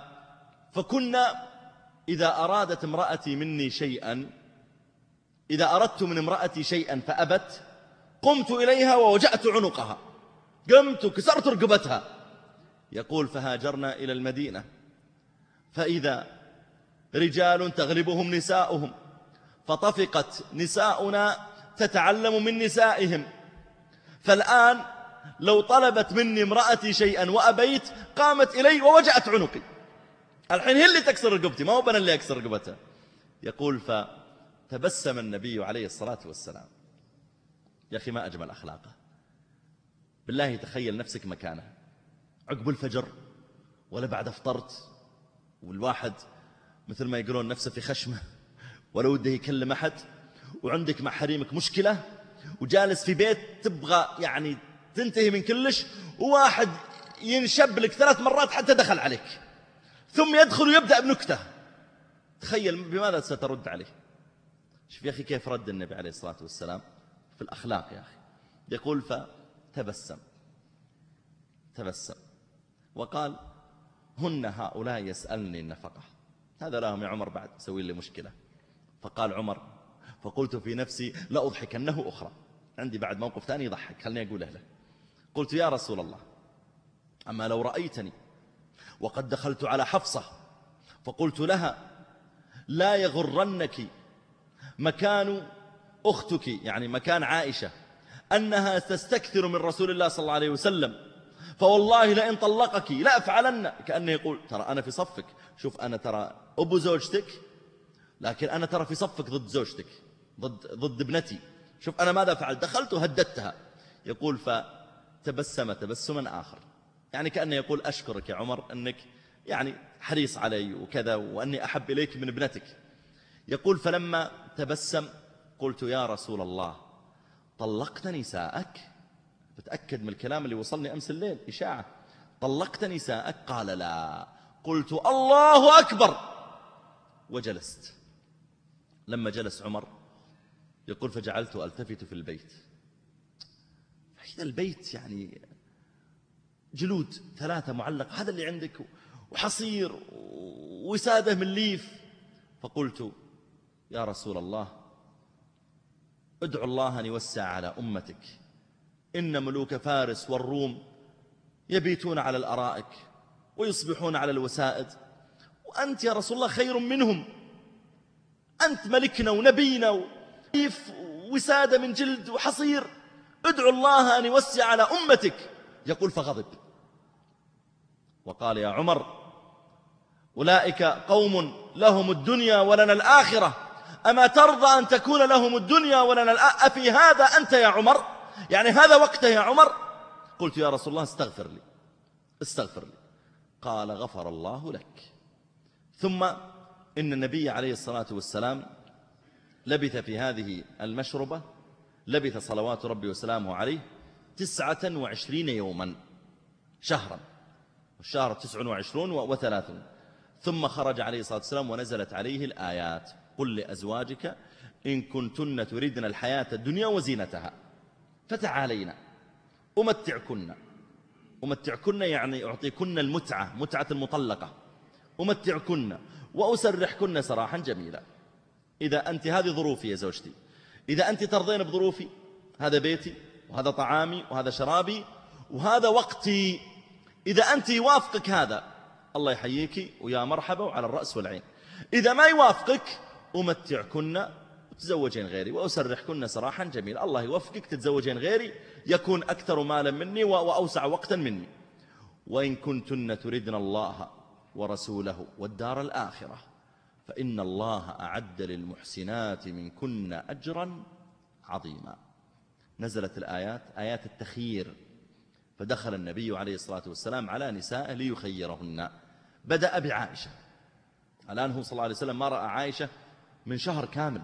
فكنا إذا أرادت امرأتي مني شيئا، إذا أردت من امرأتي شيئا فأبت قمت إليها ووجأت عنقها، قمت وكسرت رقبتها. يقول فهاجرنا إلى المدينة فإذا رجال تغلبهم نساؤهم، فطفقت نساؤنا تتعلم من نسائهم، فالآن لو طلبت مني امرأتي شيئا وأبيت قامت إلي ووجأت عنقي، الحين هي اللي تكسر رقبتي، ما هو بنا اللي أكسر رقبتها. يقول فتبسم النبي عليه الصلاة والسلام. يا أخي ما أجمل أخلاقه، بالله تخيل نفسك مكانه عقب الفجر ولا بعد افطرت، والواحد مثل ما يقولون نفسه في خشمه ولا وده يكلم أحد، وعندك مع حريمك مشكلة وجالس في بيت تبغى يعني تنتهي من كلش، وواحد ينشب لك ثلاث مرات حتى دخل عليك، ثم يدخل ويبدأ بنكتة. تخيل بماذا سترد عليه؟ شوف يا أخي كيف رد النبي عليه الصلاة والسلام في الأخلاق يا أخي. يقول فتبسم تبسم وقال هن هؤلاء يسألني النفقة، هذا لهم يا عمر بعد سوي لي مشكلة. فقال عمر فقلت في نفسي لا أضحكنه أخرى، عندي بعد موقف ثاني يضحك خلني أقوله له. قلت يا رسول الله أما لو رأيتني وقد دخلت على حفصة فقلت لها لا يغرنك مكان أختك، يعني مكان عائشة، أنها تستكثر من رسول الله صلى الله عليه وسلم، فوالله لئن طلقك لا أفعلن، كأنه يقول ترى أنا في صفك، شوف أنا ترى أبو زوجتك لكن أنا ترى في صفك ضد زوجتك، ضد, ضد ابنتي، شوف أنا ماذا فعلت، دخلت وهددتها. يقول فتبسم تبسما آخر، يعني كأنه يقول أشكرك يا عمر أنك يعني حريص علي وكذا، وأني أحب إليك من ابنتك. يقول فلما تبسم قلت يا رسول الله طلقت نساءك؟ بتأكد من الكلام اللي وصلني أمس الليل إشاعة، طلقت نساءك؟ قال لا. قلت الله أكبر وجلست. لما جلس عمر يقول فجعلت ألتفت في البيت، فإذا البيت يعني جلود ثلاثة معلقة، هذا اللي عندك، وحصير وسادة من ليف. فقلت يا رسول الله ادعو الله أن يوسع على أمتك، إن ملوك فارس والروم يبيتون على الأرائك ويصبحون على الوسائد، وأنت يا رسول الله خير منهم، أنت ملكنا ونبينا وسادة من جلد وحصير، ادعو الله أن يوسع على أمتك. يقول فغضب وقال يا عمر أولئك قوم لهم الدنيا ولنا الآخرة، أما ترضى أن تكون لهم الدنيا ولنا الآخرة؟ أفي هذا أنت يا عمر؟ يعني هذا وقته يا عمر. قلت يا رسول الله استغفر لي استغفر لي. قال غفر الله لك. ثم إن النبي عليه الصلاة والسلام لبث في هذه المشربة، لبث صلوات ربي وسلامه عليه تسعة وعشرين يوما، شهرا، الشهر تسع وعشرون وثلاثون. ثم خرج عليه الصلاة والسلام ونزلت عليه الآيات: قل لأزواجك إن كنتن تردن الحياة الدنيا وزينتها فتعالينا أمتعكن. أمتعكن يعني أعطيكن المتعة، متعة المطلقة. أمتعكن وأسرحكن سراحا جميلا. إذا أنت هذه ظروفي يا زوجتي، إذا أنت ترضين بظروفي، هذا بيتي وهذا طعامي وهذا شرابي وهذا وقتي، إذا أنت يوافقك هذا الله يحييك ويا مرحبا وعلى الرأس والعين. إذا ما يوافقك أمتعكن وتزوجين غيري وأسرحكن سراحا جميلا. الله يوفقك تتزوجين غيري يكون أكثر مالا مني وأوسع وقتا مني. وإن كنتن تردن الله ورسوله والدار الآخرة فإن الله أعد للمحسنات منكن أجرا عظيما. نزلت الآيات، آيات التخيير، فدخل النبي عليه الصلاة والسلام على نساء ليخيرهن. بدأ بعائشة. الآن هو صلى الله عليه وسلم ما رأى عائشة من شهر كامل،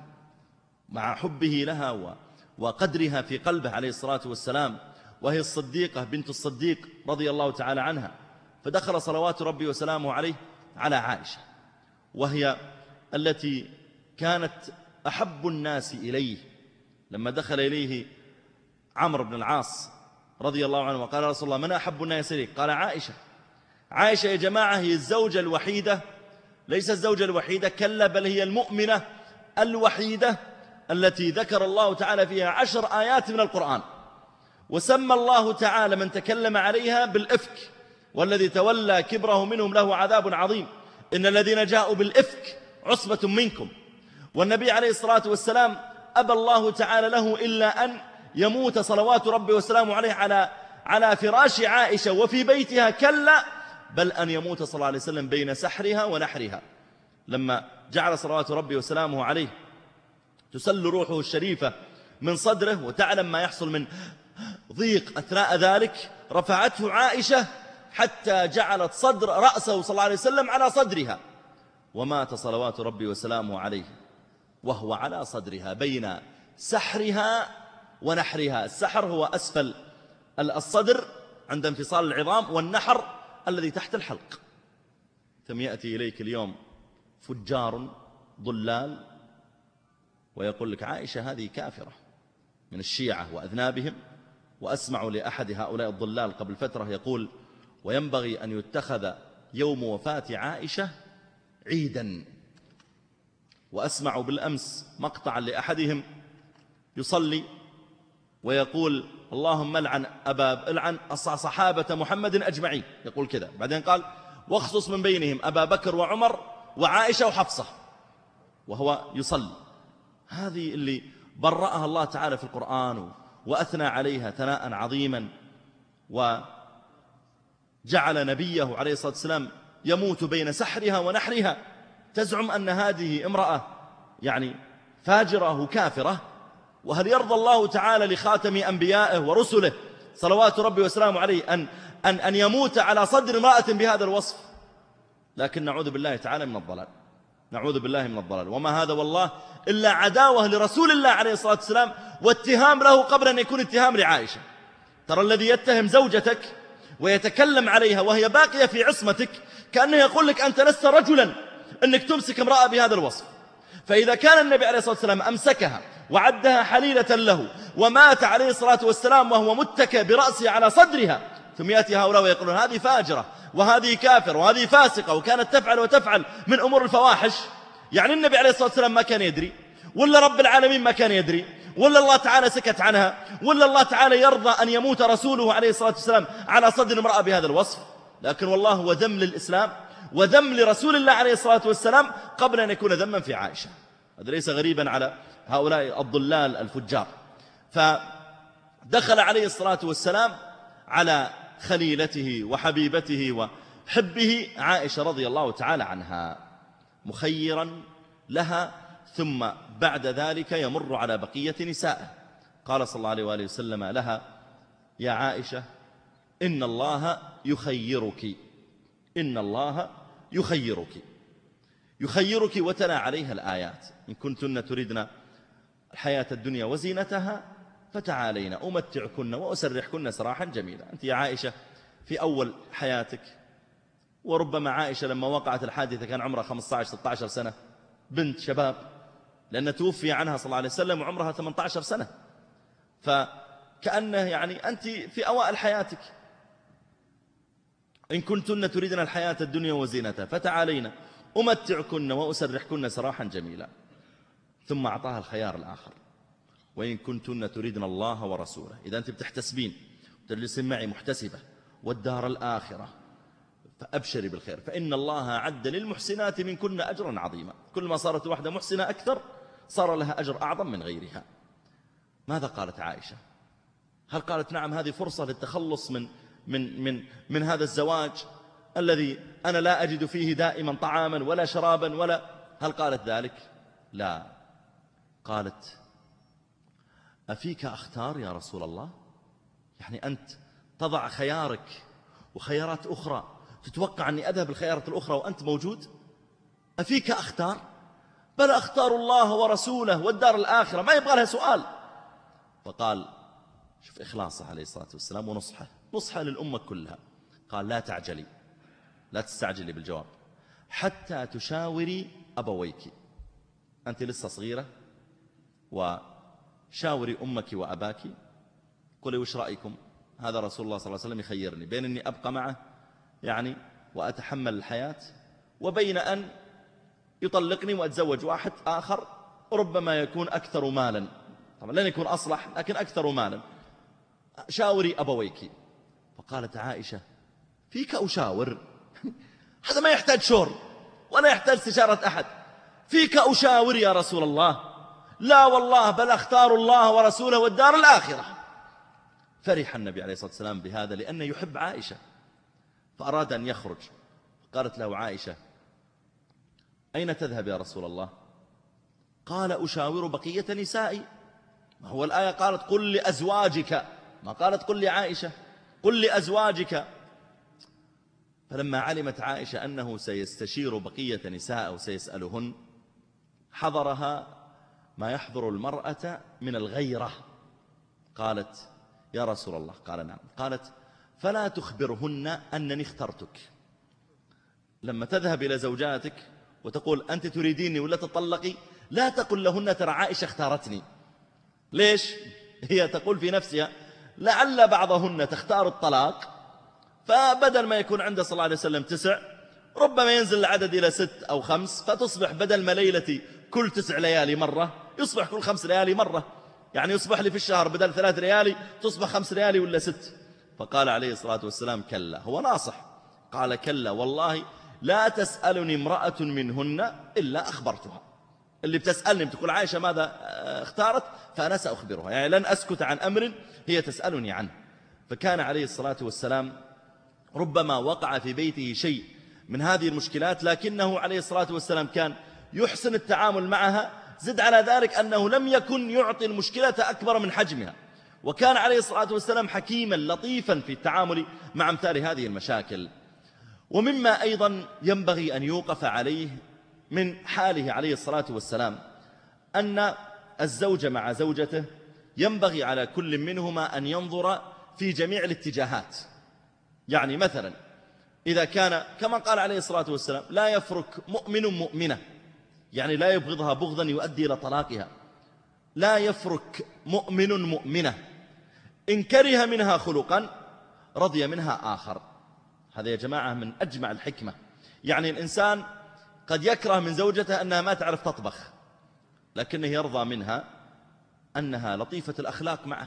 مع حبه لها وقدرها في قلبه عليه الصلاة والسلام، وهي الصديقة بنت الصديق رضي الله تعالى عنها. فدخل صلوات ربي وسلامه عليه على عائشة، وهي التي كانت أحب الناس إليه. لما دخل إليه عمرو بن العاص رضي الله عنه وقال رسول الله من أحب الناس إليك؟ قال عائشة. عائشة يا جماعة هي الزوجة الوحيدة، ليس الزوجة الوحيدة، كلا، بل هي المؤمنة الوحيدة التي ذكر الله تعالى فيها عشر آيات من القرآن، وسمى الله تعالى من تكلم عليها بالإفك: والذي تولى كبره منهم له عذاب عظيم، إن الذين جاءوا بالإفك عصبة منكم. والنبي عليه الصلاة والسلام أبى الله تعالى له إلا أن يموت صلوات ربي وسلامه عليه على على فراش عائشة وفي بيتها، كلا، بل أن يموت صلى الله عليه وسلم بين سحرها ونحرها. لما جعل صلوات ربي وسلامه عليه تسل روحه الشريفة من صدره وتعلم ما يحصل من ضيق أثناء ذلك، رفعته عائشة حتى جعلت صدر رأسه صلى الله عليه وسلم على صدرها، ومات صلوات ربي وسلامه عليه وهو على صدرها بين سحرها ونحرها. السحر هو أسفل الصدر عند انفصال العظام، والنحر الذي تحت الحلق. ثم يأتي إليك اليوم فجار ضلال ويقول لك عائشة هذه كافرة من الشيعة وأذنابهم. وأسمع لأحد هؤلاء الضلال قبل فترة يقول وينبغي أن يتخذ يوم وفاة عائشة عيدا. وأسمع بالأمس مقطعا لأحدهم يصلي ويقول اللهم العن أبا العن صحابة محمد أجمعين، يقول كذا. بعدين قال واخصص من بينهم أبا بكر وعمر وعائشة وحفصة، وهو يصلي. هذه اللي برأها الله تعالى في القرآن وأثنى عليها ثناء عظيما، وجعل نبيه عليه الصلاة والسلام يموت بين سحرها ونحرها. تزعم أن هذه امرأة يعني فاجرة وكافرة؟ وهل يرضى الله تعالى لخاتم أنبيائه ورسله صلوات ربي وسلامه عليه أن, أن, أن يموت على صدر امرأة بهذا الوصف؟ لكن نعوذ بالله تعالى من الضلال، نعوذ بالله من الضلال. وما هذا والله إلا عداوة لرسول الله عليه الصلاة والسلام واتهام له قبل أن يكون اتهام لعائشة. ترى الذي يتهم زوجتك ويتكلم عليها وهي باقية في عصمتك كأنه يقول لك أنت لست رجلا أنك تمسك امرأة بهذا الوصف. فإذا كان النبي عليه الصلاة والسلام أمسكها وعدها حليلة له ومات عليه الصلاة والسلام وهو متكئ برأسه على صدرها، ثم يأتي هؤلاء ويقولون هذه فاجرة وهذه كافر وهذه فاسقة وكانت تفعل وتفعل من أمور الفواحش، يعني النبي عليه الصلاة والسلام ما كان يدري؟ ولا رب العالمين ما كان يدري؟ ولا الله تعالى سكت عنها؟ ولا الله تعالى يرضى أن يموت رسوله عليه الصلاة والسلام على صدر امرأة بهذا الوصف؟ لكن والله هو ذم للإسلام وذم لرسول الله عليه الصلاة والسلام قبل أن يكون ذما في عائشة. هذا ليس غريبا على هؤلاء الضلال الفجار. فدخل عليه الصلاة والسلام على خليلته وحبيبته وحبه عائشة رضي الله تعالى عنها مخيرا لها، ثم بعد ذلك يمر على بقية نسائه. قال صلى الله عليه وآله وسلم لها: يا عائشة إن الله يخيرك، إن الله يخيرك يخيرك وتلا عليها الآيات: إن كنتن تردن الحياة الدنيا وزينتها فتعالين أمتعكن وأسرحكن سراحا جميلا. أنت يا عائشة في أول حياتك، وربما عائشة لما وقعت الحادثة كان عمرها خمسة عشر ستة عشر سنة، بنت شباب، لأن توفي عنها صلى الله عليه وسلم وعمرها ثمانية عشر سنة، فكأنه يعني أنت في أوائل حياتك. إن كنتن تريدن الحياة الدنيا وزينتها فتعالين أمتعكن وأسرحكن سراحا جميلا. ثم أعطاها الخيار الآخر: وإن كنتن تريدن الله ورسوله، إذا أنت بتحتسبين وتجلسين معي محتسبة والدار الآخرة فأبشري بالخير، فإن الله أعد للمحسنات منكن أجرا عظيما. كل ما صارت واحدة محسنة أكثر صار لها أجر أعظم من غيرها. ماذا قالت عائشة؟ هل قالت نعم هذه فرصة للتخلص من من من من هذا الزواج الذي أنا لا أجد فيه دائما طعاما ولا شرابا ولا؟ هل قالت ذلك؟ لا. قالت: أفيك أختار يا رسول الله؟ يعني أنت تضع خيارك وخيارات أخرى، تتوقع أني أذهب الخيارات الأخرى وأنت موجود؟ أفيك أختار؟ بل أختار الله ورسوله والدار الآخرة، ما يبغى لها سؤال. فقال: شوف إخلاصه عليه الصلاة والسلام ونصحه، نصحه للأمة كلها. قال: لا تعجلي، لا تستعجلي بالجواب حتى تشاوري أبويك، أنت لسه صغيرة، وشاوري أمك وأباك، قولي وش رأيكم؟ هذا رسول الله صلى الله عليه وسلم يخيرني بين أني أبقى معه يعني وأتحمل الحياة، وبين أن يطلقني وأتزوج واحد آخر ربما يكون أكثر مالا، طبعا لن يكون أصلح لكن أكثر مالا، شاوري أبويك. فقالت عائشة: فيك أشاور؟ هذا ما يحتاج شور ولا يحتاج استشارة أحد، فيك أشاور يا رسول الله؟ لا والله، بل أختار الله ورسوله والدار الآخرة. فرح النبي عليه الصلاة والسلام بهذا لأنه يحب عائشة، فأراد أن يخرج. قالت له عائشة: أين تذهب يا رسول الله؟ قال: أشاور بقية نسائي. ما هو الآية قالت قل لأزواجك، ما قالت قل لعائشة، قل لأزواجك. فلما علمت عائشة أنه سيستشير بقية نساء وسيسألهن، حضرها ما يحضر المرأة من الغيرة. قالت: يا رسول الله. قال: نعم. قالت: فلا تخبرهن أنني اخترتك. لما تذهب إلى زوجاتك وتقول أنت تريديني ولا تطلقي، لا تقل لهن ترى عائشة اختارتني. ليش؟ هي تقول في نفسها لعل بعضهن تختار الطلاق، فبدل ما يكون عنده صلى الله عليه وسلم تسع ربما ينزل العدد إلى ست أو خمس، فتصبح بدل ما ليلتي كل تسع ليالي مرة يصبح كل خمس ليالي مرة، يعني يصبح لي في الشهر بدل ثلاث ليالي تصبح خمس ليالي ولا ست. فقال عليه الصلاة والسلام: كلا. هو ناصح، قال: كلا والله لا تسألني امرأة منهن إلا أخبرتها. اللي بتسألني بتقول عائشة ماذا اختارت، فأنا سأخبرها، يعني لن أسكت عن أمر هي تسألني عنه. فكان عليه الصلاة والسلام ربما وقع في بيته شيء من هذه المشكلات، لكنه عليه الصلاة والسلام كان يحسن التعامل معها. زد على ذلك أنه لم يكن يعطي المشكلة أكبر من حجمها، وكان عليه الصلاة والسلام حكيما لطيفا في التعامل مع أمثال هذه المشاكل. ومما أيضا ينبغي أن يوقف عليه من حاله عليه الصلاة والسلام أن الزوج مع زوجته ينبغي على كل منهما أن ينظر في جميع الاتجاهات. يعني مثلا إذا كان كما قال عليه الصلاة والسلام: لا يفرك مؤمن مؤمنة، يعني لا يبغضها بغضا يؤدي إلى طلاقها. لا يفرك مؤمن مؤمنة إن كره منها خلقا رضي منها آخر. هذا يا جماعة من أجمع الحكمة. يعني الإنسان قد يكره من زوجته أنها ما تعرف تطبخ، لكنه يرضى منها أنها لطيفة الأخلاق معه.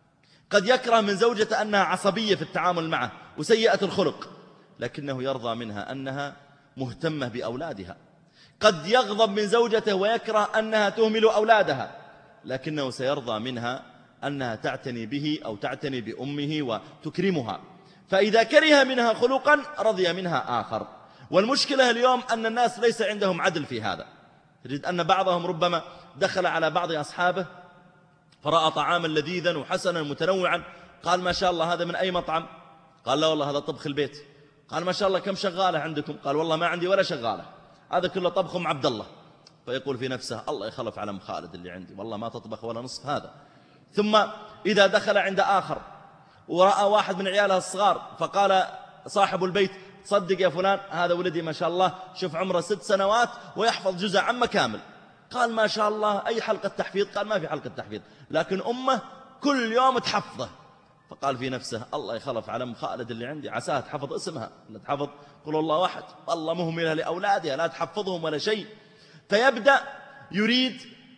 قد يكره من زوجته أنها عصبية في التعامل معه وسيئة الخلق، لكنه يرضى منها أنها مهتمة بأولادها. قد يغضب من زوجته ويكره أنها تهمل أولادها، لكنه سيرضى منها أنها تعتني به أو تعتني بأمه وتكرمها. فإذا كره منها خلقا رضي منها آخر. والمشكلة اليوم أن الناس ليس عندهم عدل في هذا. تجد أن بعضهم ربما دخل على بعض أصحابه فرأى طعاما لذيذا وحسنا متنوعا، قال ما شاء الله هذا من أي مطعم؟ قال لا والله هذا طبخ البيت. قال ما شاء الله كم شغالة عندكم؟ قال والله ما عندي ولا شغالة، هذا كله طبخ أم عبد الله. فيقول في نفسه الله يخلف على أم خالد اللي عندي، والله ما تطبخ ولا نصف هذا. ثم إذا دخل عند آخر ورأى واحد من عيالها الصغار، فقال صاحب البيت صدق يا فلان هذا ولدي ما شاء الله، شوف عمره ست سنوات ويحفظ جزء عامة كامل. قال ما شاء الله أي حلقة تحفيظ؟ قال ما في حلقة تحفيظ، لكن أمه كل يوم تحفظه. فقال في نفسه الله يخلف على أم خالد اللي عندي، عساها تحفظ اسمها، لا تحفظ قل الله واحد، والله مهملة لأولادها لا تحفظهم ولا شيء. فيبدأ يريد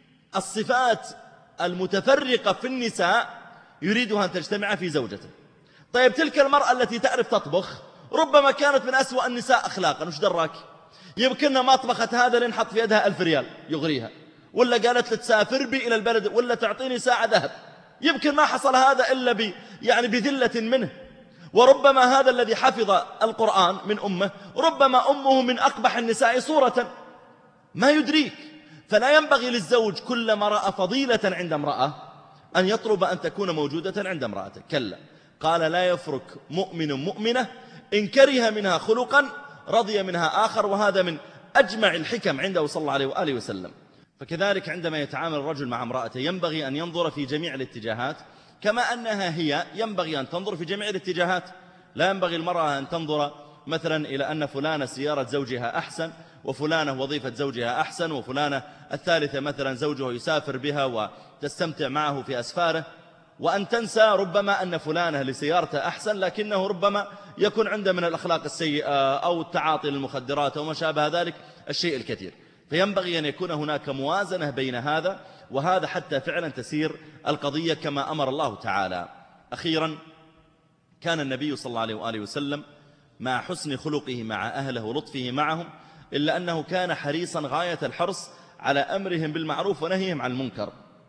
الصفات المتفرقة في النساء يريدها أن تجتمع في زوجته. طيب تلك المرأة التي تعرف تطبخ ربما كانت من أسوأ النساء أخلاقا، وش دراك؟ يمكنها ما طبخت هذا لين حط في يدها ألف ريال يغريها، ولا قالت له تسافر بي إلى البلد، ولا تعطيني ساعة ذهب. يمكن ما حصل هذا إلا ب يعني بذلة منه. وربما هذا الذي حفظ القرآن من أمه ربما أمه من أقبح النساء صورة، ما يدريك. فلا ينبغي للزوج كلما رأى فضيلة عند امرأة أن يطلب أن تكون موجودة عند امرأته، كلا. قال لا يفرك مؤمن مؤمنة إن كره منها خلقا رضي منها آخر، وهذا من أجمع الحكم عنده صلى الله عليه وآله وسلم. فكذلك عندما يتعامل الرجل مع امرأته ينبغي أن ينظر في جميع الاتجاهات، كما أنها هي ينبغي أن تنظر في جميع الاتجاهات. لا ينبغي المرأة أن تنظر مثلا إلى أن فلانة سيارة زوجها أحسن، وفلانة وظيفة زوجها أحسن، وفلانة الثالثة مثلا زوجه يسافر بها وتستمتع معه في أسفاره، وأن تنسى ربما أن فلانة لسيارته أحسن لكنه ربما يكون عنده من الأخلاق السيئة أو التعاطي للمخدرات أو ما شابه ذلك الشيء الكثير. فينبغي أن يكون هناك موازنة بين هذا وهذا حتى فعلا تسير القضية كما أمر الله تعالى. أخيرا، كان النبي صلى الله عليه وآله وسلم مع حسن خلقه مع أهله ولطفه معهم، إلا أنه كان حريصا غاية الحرص على أمرهم بالمعروف ونهيهم عن المنكر.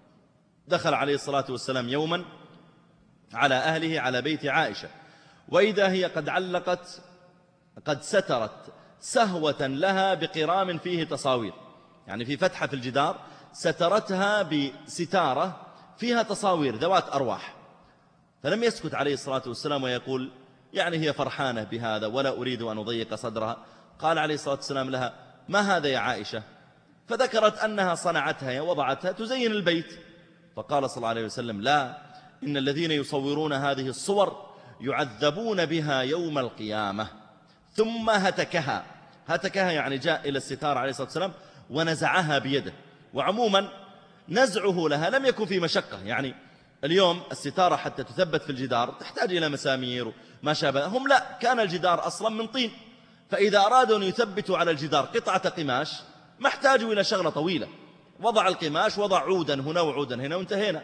دخل عليه الصلاة والسلام يوما على أهله على بيت عائشة، وإذا هي قد علقت قد سترت سهوة لها بقرام فيه تصاوير، يعني في فتحة في الجدار سترتها بستارة فيها تصاوير ذوات أرواح. فلم يسكت عليه الصلاة والسلام ويقول يعني هي فرحانة بهذا ولا أريد أن أضيق صدرها. قال عليه الصلاة والسلام لها ما هذا يا عائشة؟ فذكرت أنها صنعتها وضعتها تزين البيت. فقال صلى الله عليه وسلم لا، إن الذين يصورون هذه الصور يعذبون بها يوم القيامة. ثم هتكها، هتكها يعني جاء إلى الستار عليه الصلاة والسلام ونزعها بيده. وعموما نزعه لها لم يكن في مشقة، يعني اليوم الستارة حتى تثبت في الجدار تحتاج إلى مسامير وما شابه، هم لا، كان الجدار أصلا من طين، فإذا أرادوا أن يثبتوا على الجدار قطعة قماش ما احتاجوا إلى شغلة طويلة، وضع القماش وضع عودا هنا وعودا هنا وانتهينا.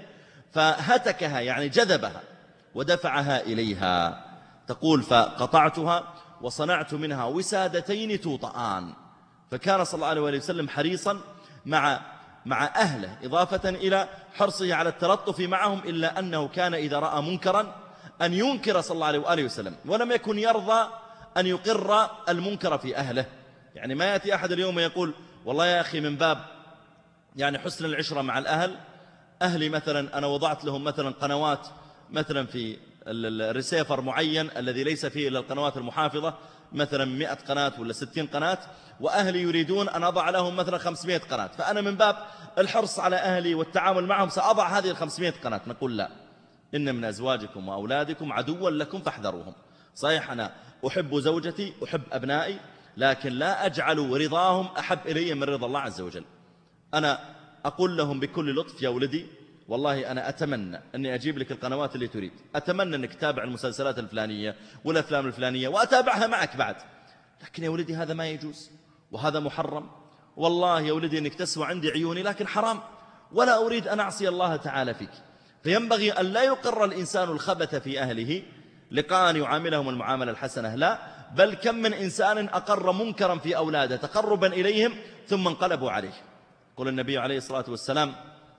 فهتكها يعني جذبها ودفعها إليها. تقول فقطعتها وصنعت منها وسادتين توطآن. فكان صلى الله عليه وسلم حريصا مع مع أهله إضافة إلى حرصه على التلطف معهم، إلا أنه كان إذا رأى منكرا أن ينكر صلى الله عليه وآله وسلم، ولم يكن يرضى أن يقر المنكر في أهله. يعني ما يأتي أحد اليوم يقول والله يا أخي من باب يعني حسن العشرة مع الأهل، أهلي مثلا أنا وضعت لهم مثلا قنوات مثلا في الريسيفر معين الذي ليس فيه إلا القنوات المحافظة مثلا مئة قناة ولا ستين قناة، وأهلي يريدون أن أضع لهم مثلا خمسمائة قناة، فأنا من باب الحرص على أهلي والتعامل معهم سأضع هذه الخمسمائة قناة. نقول لا، إن من أزواجكم وأولادكم عدوا لكم فاحذروهم. صحيح أنا أحب زوجتي أحب أبنائي، لكن لا أجعل رضاهم أحب إلي من رضا الله عز وجل. أنا أقول لهم بكل لطف يا ولدي والله أنا أتمنى أني أجيب لك القنوات اللي تريد، أتمنى أنك تتابع المسلسلات الفلانية والأفلام الفلانية وأتابعها معك بعد، لكن يا ولدي هذا ما يجوز وهذا محرم. والله يا ولدي أنك تسوى عندي عيوني لكن حرام، ولا أريد أن أعصي الله تعالى فيك. فينبغي أن لا يقر الإنسان الخبث في أهله لقاء أن يعاملهم المعاملة الحسنة، لا، بل كم من إنسان أقر منكرا في أولاده تقربا إليهم ثم انقلبوا عليه. قال النبي عليه الصلاة والسلام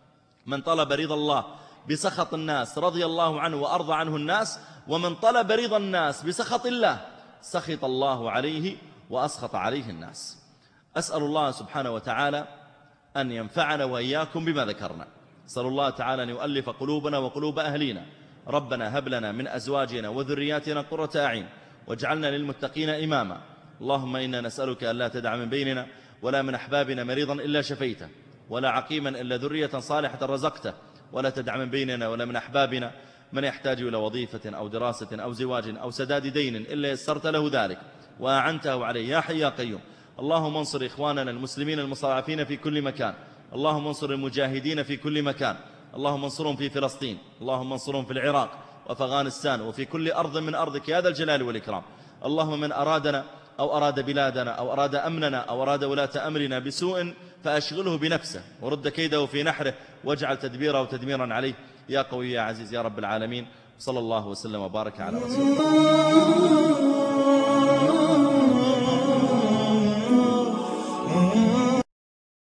من طلب رضا الله بسخط الناس رضي الله عنه وأرضى عنه الناس، ومن طلب رضا الناس بسخط الله سخط الله عليه وأسخط عليه الناس. أسأل الله سبحانه وتعالى أن ينفعنا وإياكم بما ذكرنا، صلى الله تعالى أن يؤلف قلوبنا وقلوب أهلينا. ربنا هب لنا من أزواجنا وذرياتنا قرة أعين واجعلنا للمتقين إماما. اللهم إنا نسألك أن لا تدع من بيننا ولا من أحبابنا مريضا إلا شفيته، ولا عقيما إلا ذرية صالحة رزقته، ولا تدع من بيننا ولا من أحبابنا من يحتاج إلى وظيفة أو دراسة أو زواج أو سداد دين إلا يسرت له ذلك وأعنته عليه يا حي يا قيوم. اللهم انصر إخواننا المسلمين المستضعفين في كل مكان، اللهم انصر المجاهدين في كل مكان، اللهم انصرهم في فلسطين، اللهم انصرهم في العراق وفي أفغانستان وفي كل أرض من أرضك يا ذا الجلال والإكرام. اللهم من أرادنا أو أراد بلادنا أو أراد أمننا أو أراد ولاة أمرنا بسوء فأشغله بنفسه ورد كيده في نحره واجعل تدبيره تدميرا عليه يا قوي يا عزيز يا رب العالمين. صلى الله وسلم وبارك على رسول الله.